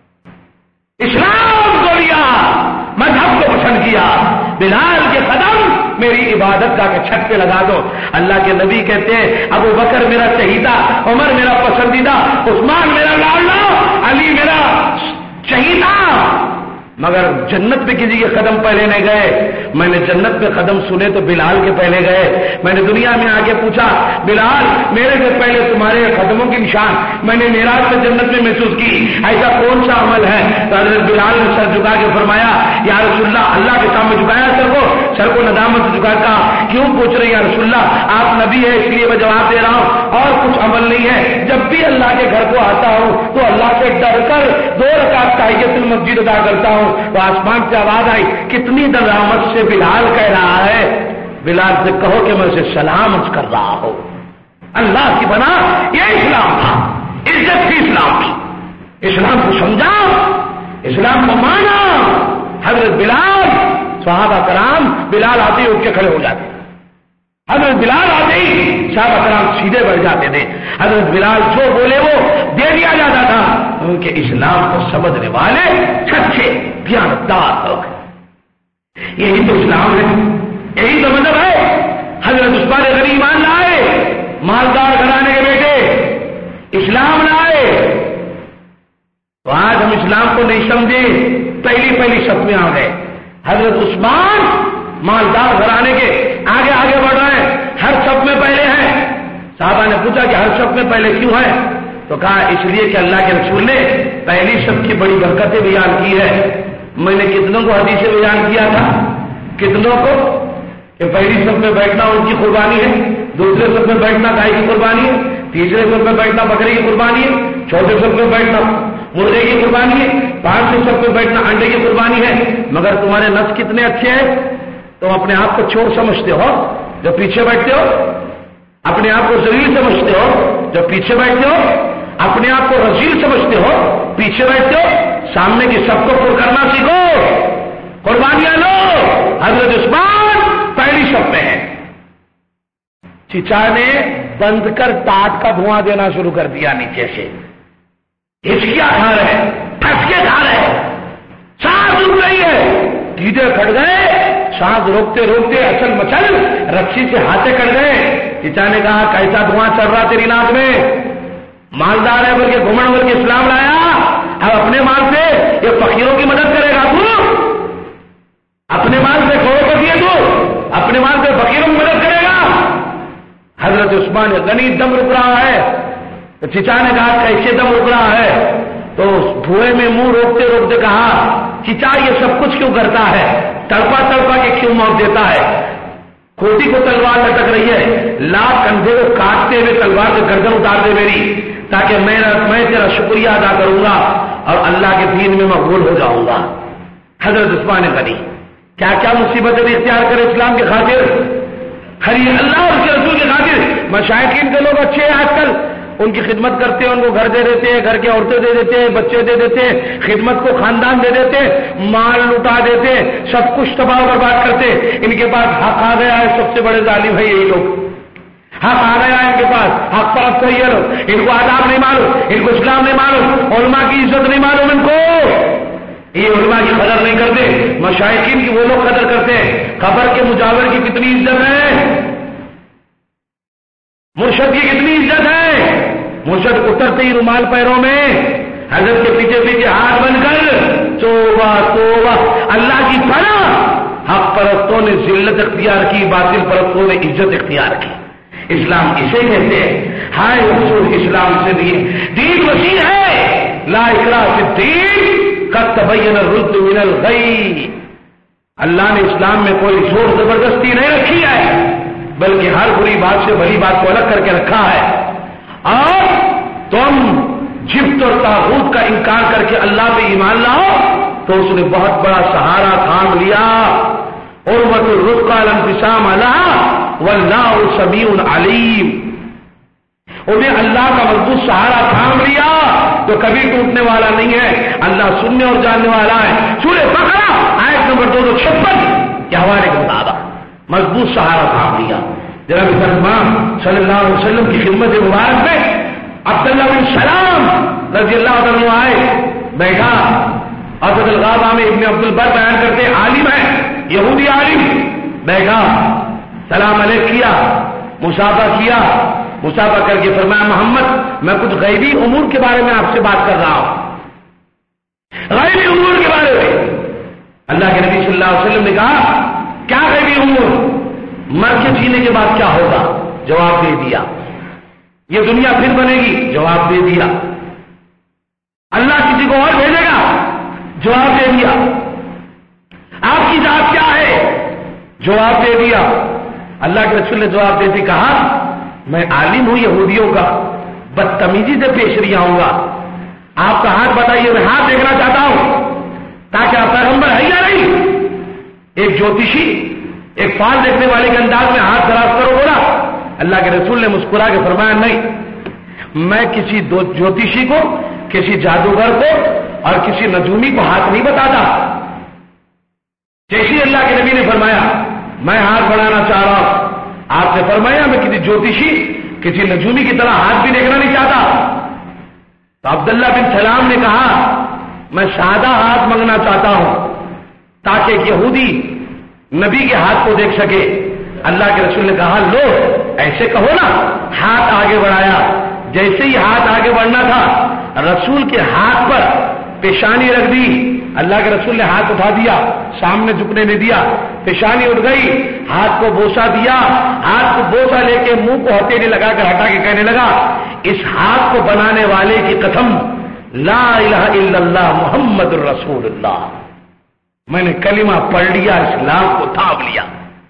اسلام کو لیا، مذہب کو پسند کیا، بلال کے قدم میری عبادت کا کہ چھت پہ لگا دو۔ اللہ کے نبی کہتے ہیں ابو بکر میرا چہیتا، عمر میرا پسندیدہ، عثمان میرا لاڈلا، علی میرا چہیتا، مگر جنت پہ کسی کے قدم پہلے نہیں گئے۔ میں نے جنت پہ قدم سنے تو بلال کے پہلے گئے۔ میں نے دنیا میں آ کے پوچھا بلال میرے سے پہلے تمہارے قدموں کی نشان میں نے معراج سے جنت میں محسوس کی، ایسا کون سا عمل ہے؟ تو حضرت بلال نے سر جھکا کے فرمایا یا رسول اللہ، اللہ کے سامنے جھکایا سر کو، سر کو ندامت سے جھکا کہا کیوں پوچھ رہے ہیں یا رسول اللہ؟ آپ نبی ہے اس لیے میں جواب دے رہا ہوں، اور کچھ عمل نہیں ہے۔ جب بھی اللہ کے گھر کو آتا ہوں تو اللہ سے ڈر کر دو رکعت تحیۃ المسجد ادا کرتا ہوں۔ تو آسمان سے آواز آئی کتنی ندامت سے بلال کہہ رہا ہے، بلال سے کہو کہ میں اسے سلام کر رہا ہوں۔ اللہ کی بنا یہ اسلام تھا، عزت تھی اسلام کی، اسلام کو سمجھا، اسلام کو مانا۔ حضرت بلال، صحابہ کرام بلال آتے ہی اٹھ کے کھڑے ہو جاتے، حضرت بلال آتے ہی صحابہ کرام سیدھے بڑھ جاتے تھے، حضرت بلال جو بولے وہ دے دیا جاتا تھا۔ ان کے اسلام کو سمجھنے والے سچے دیانتدار لوگ، یہی تو اسلام ہے، یہی تو مذہب ہے۔ حضرت عثمان غنی ایمان لائے، مالدار گھرانے کے بیٹے، اسلام لائے، تو آج ہم اسلام کو نہیں سمجھے، پہلی پہلی صف میں آ گئے۔ حضرت عثمان مالدار گھرانے کے آگے آگے بڑھ رہے ہیں، ہر صف میں پہلے ہیں۔ صحابہ نے پوچھا کہ ہر صف میں پہلے کیوں ہے؟ تو کہا اس لیے کہ اللہ کے رسول نے پہلی صف کی بڑی برکتیں بیان کی ہے۔ میں نے کتنوں کو حدیث بیان کیا تھا، کتنوں کو کہ پہلی صف میں بیٹھنا ان کی قربانی ہے، دوسرے صف میں بیٹھنا گائے کی قربانی ہے، تیسرے صف میں بیٹھنا بکری کی قربانی ہے، چوتھے صف میں بیٹھنا مرغے کی قربانی ہے، پانچویں صف میں بیٹھنا انڈے کی قربانی ہے۔ مگر تمہارے نفس کتنے اچھے ہیں، تم اپنے آپ کو چور سمجھتے ہو جو پیچھے بیٹھتے ہو، اپنے آپ کو ذلیل سمجھتے ہو جو پیچھے بیٹھتے ہو، اپنے آپ کو رذیل سمجھتے ہو پیچھے بیٹھتے ہو۔ سامنے کی سب کو پر کرنا سیکھو، قربانیاں لو۔ حضرت عثمان پہلی صف میں ہے۔ چچا نے بند کر ٹاٹ کا دھواں دینا شروع کر دیا نیچے سے، ہچکیاں کھا رہے، پھسکے کھا رہے، سانس رک رہی ہے، دیدے کٹ گئے، سانس روکتے روکتے اچل مچل رسی سے ہاتھے کٹ گئے۔ چچا نے کہا کیسا دھواں چل رہا تیری ناک میں؟ مالدار ہے بلکہ گھمنڈ بول کے اسلام لایا، اب اپنے مال سے یہ فقیروں کی مدد کرے گا تو؟ اپنے مال سے کروڑپتی ہے تو اپنے مال سے فقیروں کی مدد کرے گا؟ حضرت عثمان غنی دم رک رہا ہے، تو چچا نے کہا کیسے دم رک رہا ہے؟ تو دھوئے میں منہ روکتے روکتے کہا چچا یہ سب کچھ کیوں کرتا ہے، تڑپا تڑپا کے کیوں موت دیتا ہے؟ کھوٹی کو تلوار لٹک رہی ہے، لاکھ کندھے کو کاٹتے ہوئے تلوار سے گردن اتار دے میری، تاکہ میں میں تیرا شکریہ ادا کروں گا اور اللہ کے دین میں مقبول ہو جاؤں گا۔ حضرت عثمان غنی کیا کیا مصیبتیں بھی اختیار کرے اسلام کی خاطر، خری اللہ اور اس کے رسول کی خاطر۔ مشائقین کے لوگ اچھے ہیں آج کل، ان کی خدمت کرتے ہیں، ان کو گھر دے دیتے ہیں، گھر کی عورتیں دے دیتے ہیں، بچے دے دیتے ہیں، خدمت کو خاندان دے دیتے ہیں، مال لٹا دیتے ہیں، سب کچھ تباہ برباد کرتے ہیں۔ ان کے پاس حق آ گیا ہے، سب سے بڑے ظالم ہے یہی لوگ، حق آ گیا ہے ان کے پاس، حق پرست ہے یہ لوگ، ان کو آداب نہیں معلوم، ان کو اسلام نہیں معلوم، علماء کی عزت نہیں معلوم، ان کو یہ علماء کی قدر نہیں کرتے، مشائخین کی وہ لوگ قدر کرتے ہیں۔ قبر کے مجاور کی کتنی عزت ہے، مرشد کی کتنی عزت ہے۔ مرشد اترتے ہی رومال پیروں میں، حضرت کے پیچھے پیچھے ہاتھ بن کر توبہ توبہ، اللہ کی پناہ۔ حق پرستوں نے ذلت اختیار کی، باطل پرستوں نے عزت اختیار کی۔ اسلام اسے کہتے ہیں، ہائے افسوس اسلام سے دین دین وسیع ہے، لا اکراہ فی الدین قد تبین الرشد من الغی۔ اللہ نے اسلام میں کوئی زور زبردستی نہیں رکھی ہے، بلکہ ہر بری بات سے بڑی بات کو الگ کر کے رکھا ہے۔ اور تم جبت اور طاغوت کا انکار کر کے اللہ پہ ایمان لاؤ تو اس نے بہت بڑا سہارا تھام لیا۔ عروۃ الوثقی لا انفصام لها واللہ سمیع علیم۔ انہیں اللہ کا مضبوط سہارا تھام لیا تو کبھی ٹوٹنے والا نہیں ہے، اللہ سننے اور جاننے والا ہے۔ سورہ بقرہ آیت نمبر دو سو چھپن کے حوالے کے مطابق مضبوط سہارا تھام لیا۔ جناب امام صلی اللہ علیہ وسلم کی خدمت مبارک میں عبداللہ بن سلام رضی اللہ عنہ آئے، بیٹھا۔ عبد الغابہ میں ابن عبد البر بیان کرتے عالم ہے، یہودی عالم، بیٹھا، سلام علیہ کیا، مصافحہ کیا، مصافحہ کر کے فرمایا محمد میں کچھ غیبی امور کے بارے میں آپ سے بات کر رہا ہوں، غیبی امور کے بارے میں۔ اللہ کے نبی صلی اللہ علیہ وسلم نے کہا کیا غیبی امور؟ مر کے جینے کے بعد کیا ہوگا؟ جواب دے دیا۔ یہ دنیا پھر بنے گی؟ جواب دے دیا۔ اللہ کسی کو اور بھیجے گا؟ جواب دے دیا۔ آپ کی ذات کیا ہے؟ جواب دے دیا۔ اللہ کے رسول نے جواب دیتے کہا میں عالم ہوں یہودیوں کا، بدتمیزی سے پیش نہیں آؤں گا۔ آپ کا ہاتھ بتائیے، میں ہاتھ دیکھنا چاہتا ہوں تاکہ آپ پیغمبر ہے یا نہیں؟ ایک جوتشی ایک فال دیکھنے والے کے انداز میں ہاتھ دراز کرو بولا۔ اللہ کے رسول نے مسکرا کے فرمایا نہیں، میں کسی دو جوتشی کو، کسی جادوگر کو اور کسی نجومی کو ہاتھ نہیں بتاتا۔ جیسے اللہ کے نبی نے فرمایا میں ہاتھ بڑھانا چاہ رہا ہوں، آپ نے فرمایا میں کسی جوتشی کسی نجومی کی طرح ہاتھ بھی دیکھنا نہیں چاہتا۔ تو عبداللہ بن سلام نے کہا میں سادہ ہاتھ مانگنا چاہتا ہوں تاکہ ایک یہودی نبی کے ہاتھ کو دیکھ سکے۔ اللہ کے رسول نے کہا لو ایسے کہو نا، ہاتھ آگے بڑھایا۔ جیسے ہی ہاتھ آگے بڑھنا تھا رسول کے ہاتھ پر پیشانی رکھ دی۔ اللہ کے رسول نے ہاتھ اٹھا دیا، سامنے جھکنے نہیں دیا، پیشانی اٹھ گئی، ہاتھ کو بوسا دیا، ہاتھ کو بوسا لے کے منہ کو ہتھیلی لگا کر ہٹا کے کہنے لگا اس ہاتھ کو بنانے والے کی قسم لا الہ الا اللہ محمد الرسول اللہ، میں نے کلمہ پڑھ لیا، اسلام کو تھام لیا۔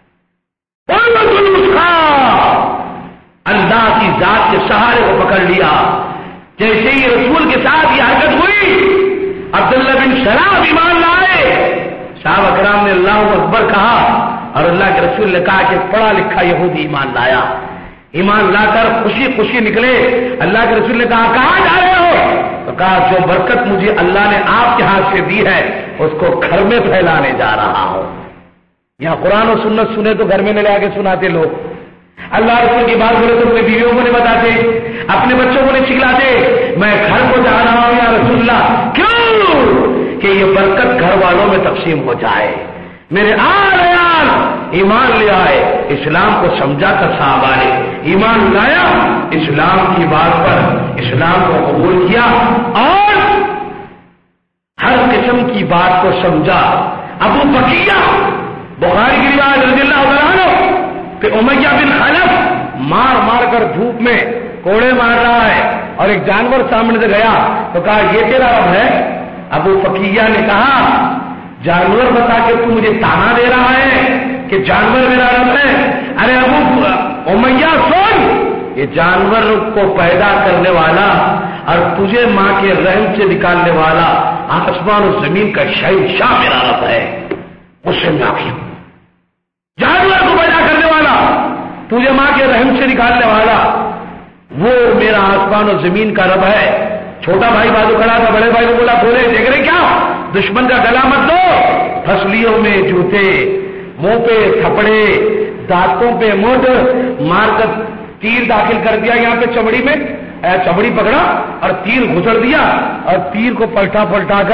اللہ کی ذات کے سہارے کو پکڑ لیا۔ جیسے ہی رسول کے ساتھ یہ حرکت ہوئی عبداللہ بن سلام ایمان لائے۔ صحابہ اکرام نے اللہ اکبر کہا اور اللہ کے رسول نے کہا کہ پڑھا لکھا یہودی ایمان لایا۔ ایمان لا کر خوشی خوشی نکلے۔ اللہ کے رسول نے کہا کہاں جا رہے ہو؟ تو کہا جو برکت مجھے اللہ نے آپ کے ہاتھ سے دی ہے اس کو گھر میں پھیلانے جا رہا ہوں۔ یہاں قرآن و سنت سنے تو گھر میں لے جا کے سناتے لوگ، اللہ رسول کی بات بولے تو اپنی بیویوں کو نہیں بتاتے، اپنے بچوں کو نہیں سکھلاتے، میں گھر کو جا رہا ہوں یا رسول اللہ۔ کیوں؟ کہ یہ برکت گھر والوں میں تقسیم ہو جائے۔ میرے آل عیال ایمان لے آئے، اسلام کو سمجھا کر صحابہ نے ایمان لایا، اسلام کی بات پر اسلام کو قبول کیا اور ہر قسم کی بات کو سمجھا۔ ابو بکیہ بخاری کی روایت رضی اللہ عنہ کہ امیہ بن خلف مار مار کر دھوپ میں کوڑے مار رہا ہے اور ایک جانور سامنے سے گیا تو کہا یہ تیرا رب ہے؟ ابو بکیہ نے کہا جانور بتا کے تو مجھے تانا دے رہا ہے کہ جانور میرا رب ہے؟ ارے ابو امیہ سن، یہ جانور کو پیدا کرنے والا اور تجھے ماں کے رحم سے نکالنے والا آسمان و زمین کا شہنشاہ میرا رب ہے۔ مسلم آخر جانور کو پیدا کرنے والا، تجھے ماں کے رحم سے نکالنے والا، وہ میرا آسمان و زمین کا رب ہے۔ چھوٹا بھائی بازو کھڑا تھا، بڑے بھائی کو بولا بولے دیکھ رہے کیا؟ دشمن کا گلا مت دو، پھسلیوں میں جوتے، منہ پہ تھپڑے، دانتوں پہ موٹ مار کر تیر داخل کر دیا یہاں پہ چمڑی میں، چمڑی پکڑا اور تیر گھسڑ دیا اور تیر کو پلٹا پلٹا کر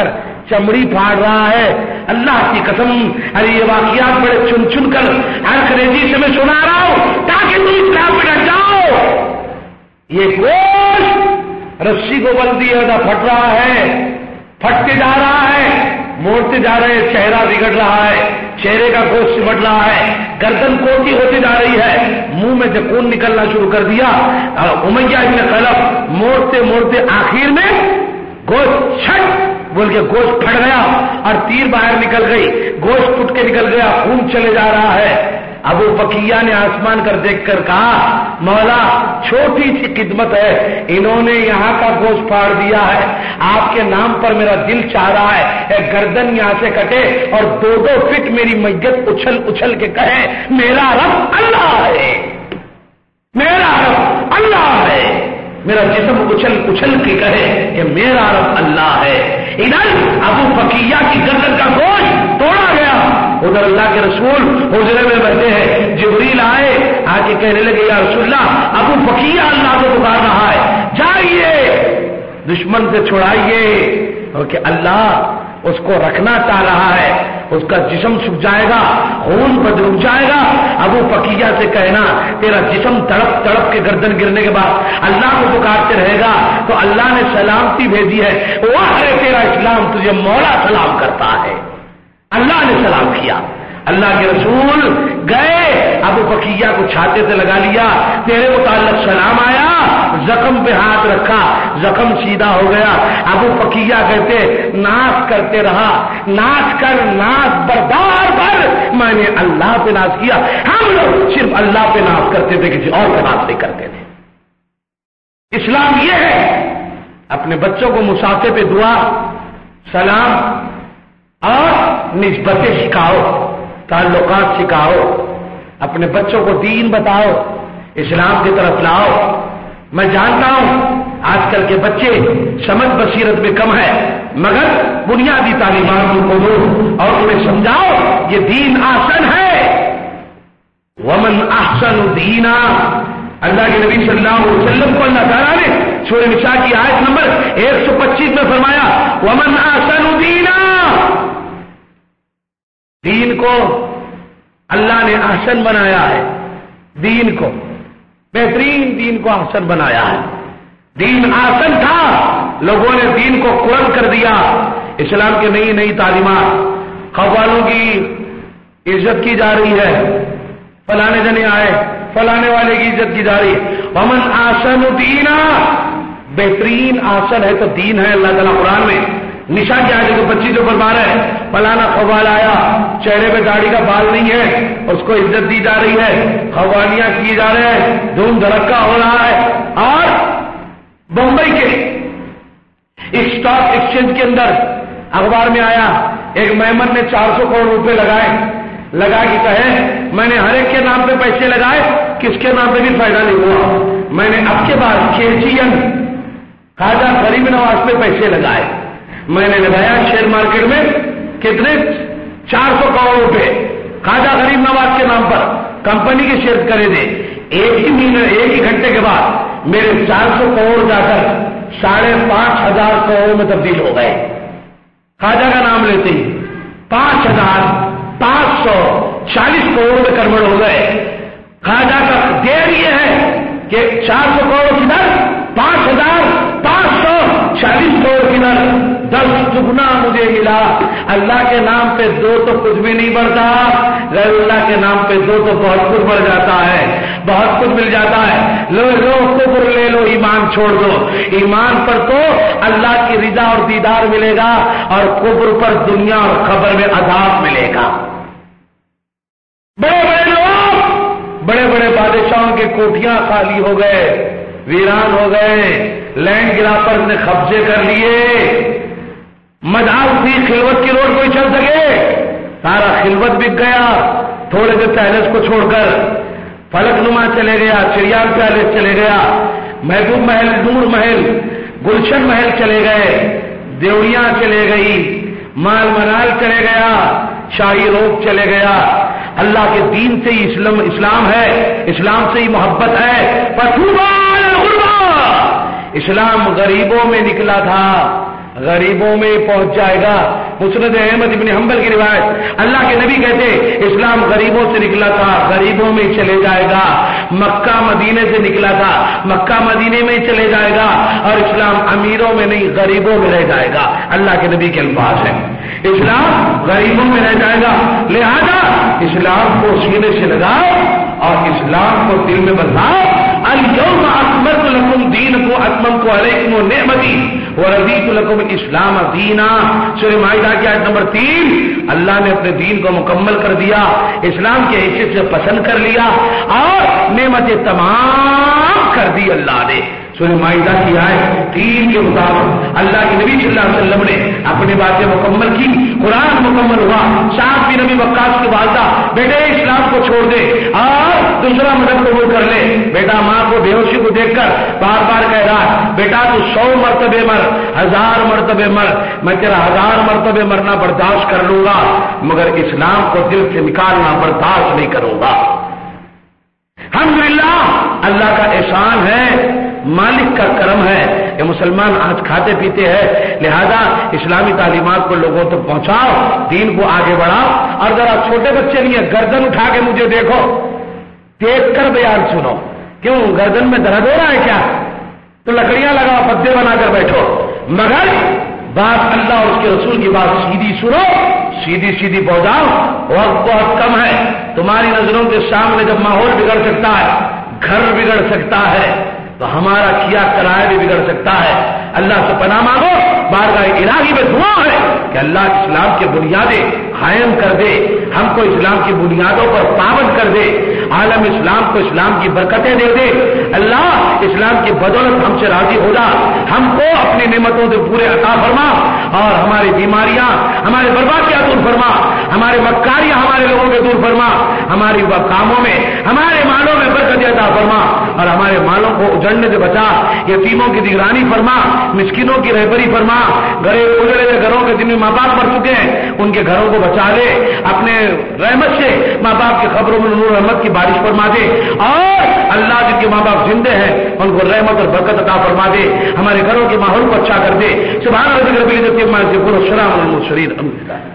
چمڑی پھاڑ رہا ہے. اللہ کی قسم ارے یہ واقعات بڑے چن چن کر ہر خریجی سے میں سنا رہا ہوں تاکہ تم اسلام میں ڈٹ جاؤ. یہ گوشت رسی کو بل دیا تھا پھٹ رہا ہے, پھٹتے جا رہا ہے, موڑتے جا رہے ہیں, چہرہ بگڑ رہا ہے, چہرے کا گوشت سمٹ رہا ہے, گردن کوٹی ہوتی جا رہی ہے, منہ میں سے خون نکلنا شروع کر دیا. امیہ ابن خلف موڑتے موڑتے آخر میں گوشت چھٹ بول کے گوشت پھٹ گیا اور تیر باہر نکل گئی, گوشت ٹوٹ کے نکل گیا, خون چلے جا رہا ہے. ابو بکیہ نے آسمان کر دیکھ کر کہا مولا چھوٹی سی خدمت ہے, انہوں نے یہاں کا گوشت پھاڑ دیا ہے, آپ کے نام پر میرا دل چاہ رہا ہے گردن یہاں سے کٹے اور دو دو فٹ میری میت اچھل اچھل کے کہے میرا رب اللہ ہے, میرا رب اللہ ہے, میرا جسم اچھل اچھل کے کہے کہ میرا رب اللہ ہے. ادھر ابو بکیہ کی گردن کا گوشت توڑا گیا, ادھر اللہ کے رسول حجرے میں بیٹھے ہیں, جبریل آئے آ کے کہنے لگے یا رسول اللہ ابو بکیہ اللہ کو پکار رہا ہے, جائیے دشمن سے چھڑائیے کہ اللہ اس کو رکھنا چاہ رہا ہے, اس کا جسم سوکھ جائے گا, خون بد رک جائے گا. ابو بکیہ سے کہنا تیرا جسم تڑپ تڑپ کے گردن گرنے کے بعد اللہ کو پکارتے رہے گا تو اللہ نے سلامتی بھیجی ہے, وہ ہے تیرا اسلام, تجھے مولا سلام کرتا ہے. اللہ نے سلام کیا, اللہ کے رسول گئے ابو بکیہ کو چھاتے سے لگا لیا, تیرے متعلق سلام آیا, زخم پہ ہاتھ رکھا, زخم سیدھا ہو گیا. ابو بکیہ کہتے ناز کرتے رہا, ناز کر ناز بردار پر میں نے اللہ پہ ناز کیا. ہم لوگ صرف اللہ پہ ناز کرتے تھے, کسی اور پہ ناز نہیں کرتے تھے. اسلام یہ ہے اپنے بچوں کو مسافے پہ دعا سلام اور نسبتیں سکھاؤ, تعلقات سکھاؤ, اپنے بچوں کو دین بتاؤ, اسلام کی طرف لاؤ. میں جانتا ہوں آج کل کے بچے سمجھ بصیرت میں کم ہے, مگر بنیادی تعلیمات کو دو اور انہیں سمجھاؤ یہ دین آسن ہے. ومن احسن دینا, اللہ کے نبی صلی اللہ علیہ وسلم کو اللہ تعالیٰ نے سورہ نساء کی آیت نمبر ایک سو پچیس میں فرمایا ومن احسن دینا, دین کو اللہ نے احسن بنایا ہے, دین کو بہترین دین کو احسن بنایا ہے. دین احسن تھا, لوگوں نے دین کو قرآن کر دیا. اسلام کی نئی نئی تعلیمات, قوالوں کی عزت کی جا رہی ہے, فلانے جنے آئے فلانے والے کی عزت کی جا رہی ہے. ومن احسن دینا, بہترین احسن ہے تو دین ہے. اللہ تعالیٰ قرآن میں نشا کی آج کو پچیس جو فرما رہے ہیں فلانا قوال آیا, چہرے پہ داڑھی کا بال نہیں ہے, اس کو عزت دی جا رہی ہے, قوالیاں کیے جا رہے ہیں, دھوم دھڑکا ہو رہا ہے. اور بمبئی کے اسٹاک ایکسچینج کے اندر اخبار میں آیا ایک مہمان نے چار سو کروڑ روپے لگائے, لگا کے کہے میں نے ہر ایک کے نام پہ پیسے لگائے, کس کے نام پہ بھی فائدہ نہیں ہوا, میں نے اب کے بعد کیجین خواجہ غریب نواز پہ پیسے لگائے. میں نے لگایا شیئر مارکیٹ میں کتنے چار سو کروڑ روپے خواجہ غریب نواز کے نام پر کمپنی کے شیئر کرے دے. ایک ہی مہینے ایک ہی گھنٹے کے بعد میرے چار سو کروڑ جا کر ساڑھے پانچ ہزار کروڑ میں تبدیل ہو گئے. خواجہ کا نام لیتے ہی پانچ ہزار پانچ سو چالیس کروڑ میں کنورٹ ہو گئے. خواجہ کا دیر یہ ہے کہ چار سو کروڑ کدھر, پانچ ہزار پانچ سو چالیس کروڑ کدھر, دس دگنا مجھے ملا. اللہ کے نام پہ دو تو کچھ بھی نہیں بڑھتا, غیر اللہ کے نام پہ دو تو بہت کچھ بڑھ جاتا ہے, بہت کچھ مل جاتا ہے. لو لو کفر لے لو, ایمان چھوڑ دو. ایمان پر تو اللہ کی رضا اور دیدار ملے گا, اور کفر پر دنیا اور قبر میں عذاب ملے گا. بڑے بڑے لوگ, بڑے بڑے بادشاہوں کے کوٹیاں خالی ہو گئے, ویران ہو گئے, لینڈ گراپر نے قبضے کر لیے. مذہب تھی خلوت کی روڈ کوئی چل سکے, سارا خلوت بک گیا. تھوڑے سے پیلس کو چھوڑ کر فلک نما چلے گیا, چڑیال پیلس چلے گیا, محبوب محل, نور محل, گلشن محل چلے گئے, دیوڑیاں چلے گئی, مال منال چلے گیا, شاہی روپ چلے گیا. اللہ کے دین سے ہی اسلام اسلام ہے, اسلام سے ہی محبت ہے. پٹھوبا الغربا, اسلام غریبوں میں نکلا تھا, غریبوں میں پہنچ جائے گا. مسند احمد ابن حنبل کی روایت, اللہ کے نبی کہتے اسلام غریبوں سے نکلا تھا, غریبوں میں چلے جائے گا. مکہ مدینے سے نکلا تھا, مکہ مدینے میں چلے جائے گا. اور اسلام امیروں میں نہیں غریبوں میں رہ جائے گا. اللہ کے نبی کے الفاظ ہیں, اسلام غریبوں میں رہ جائے گا. لہذا اسلام کو سینے سے لگاؤ اور اسلام کو دل میں بساؤ. الیوم اکملت لکم دینکم اتممت علیکم نعمتی ورضیت لکم الاسلام دینا. سورہ مائدہ کی آیت نمبر تین, اللہ نے اپنے دین کو مکمل کر دیا, اسلام کے حیثیت سے پسند کر لیا اور نعمتیں تمام کر دی اللہ نے. سورہ مائدہ کی آیت تین کے مطابق اللہ کے نبی صلی اللہ علیہ وسلم نے اپنی باتیں مکمل کی, قرآن مکمل ہوا. سعد بن نبی وقاص کی والدہ بیٹے اسلام کو چھوڑ دے اور دوسرا مذہب قبول کر لے. بیٹا ماں کو بے ہوشی کو دیکھ کر بار بار کہہ رہا ہے, بیٹا تو سو مرتبے مر, ہزار مرتبے مر, میں تیرا ہزار مرتبے مرنا برداشت کر لوں گا, مگر اسلام کو دل سے نکالنا برداشت نہیں کروں گا. الحمدللہ اللہ کا احسان ہے, مالک کا کرم ہے. یہ مسلمان آج کھاتے پیتے ہیں, لہذا اسلامی تعلیمات کو لوگوں تک پہنچاؤ, دین کو آگے بڑھاؤ. اور ذرا چھوٹے بچے نہیں ہیں, گردن اٹھا کے مجھے دیکھو, دیکھ کر بیان سنو. کیوں گردن میں درد ہو رہا ہے کیا؟ تو لکڑیاں لگاؤ, پتے بنا کر بیٹھو, مگر بات اللہ اور اس کے رسول کی بات سیدھی سنو, سیدھی سیدھی پہنچاؤ. وقت بہت کم ہے. تمہاری نظروں کے سامنے جب ماحول بگڑ سکتا ہے, گھر بگڑ سکتا ہے, تو ہمارا کیا کرایہ بھی بگڑ سکتا ہے. اللہ سے پناہ مانگو, بارگاہ الہی میں دعا ہے کہ اللہ اسلام کی بنیادیں قائم کر دے, ہم کو اسلام کی بنیادوں پر پابند کر دے, عالم اسلام کو اسلام کی برکتیں دے دے. اللہ اسلام کی بدولت ہم سے راضی ہو جا, ہم کو اپنی نعمتوں سے پورے عطا فرما اور ہماری بیماریاں, ہمارے بربادیاں دور فرما, ہمارے مکاریاں ہمارے لوگوں کے دور فرما, ہماری کاموں میں ہمارے مالوں میں برکت عطا فرما اور ہمارے مالوں کو اجڑنے سے بچا. یتیموں کی نگرانی فرما, مسکینوں کی رہبری فرما, گھرے اجڑے ہوئے گھروں کے جن میں ماں باپ مر چکے ہیں ان کے گھروں کو بچا لے, اپنے رحمت سے ماں باپ کی خبروں میں نور رحمت کی بارش فرما دے, اور اللہ جن کے ماں باپ زندے ہیں ان کو رحمت اور برکت عطا فرما دے, ہمارے گھروں کے ماحول کو اچھا کر دے. سبحان ربک رب العزت عما یصفون والسلام علی المرسلین.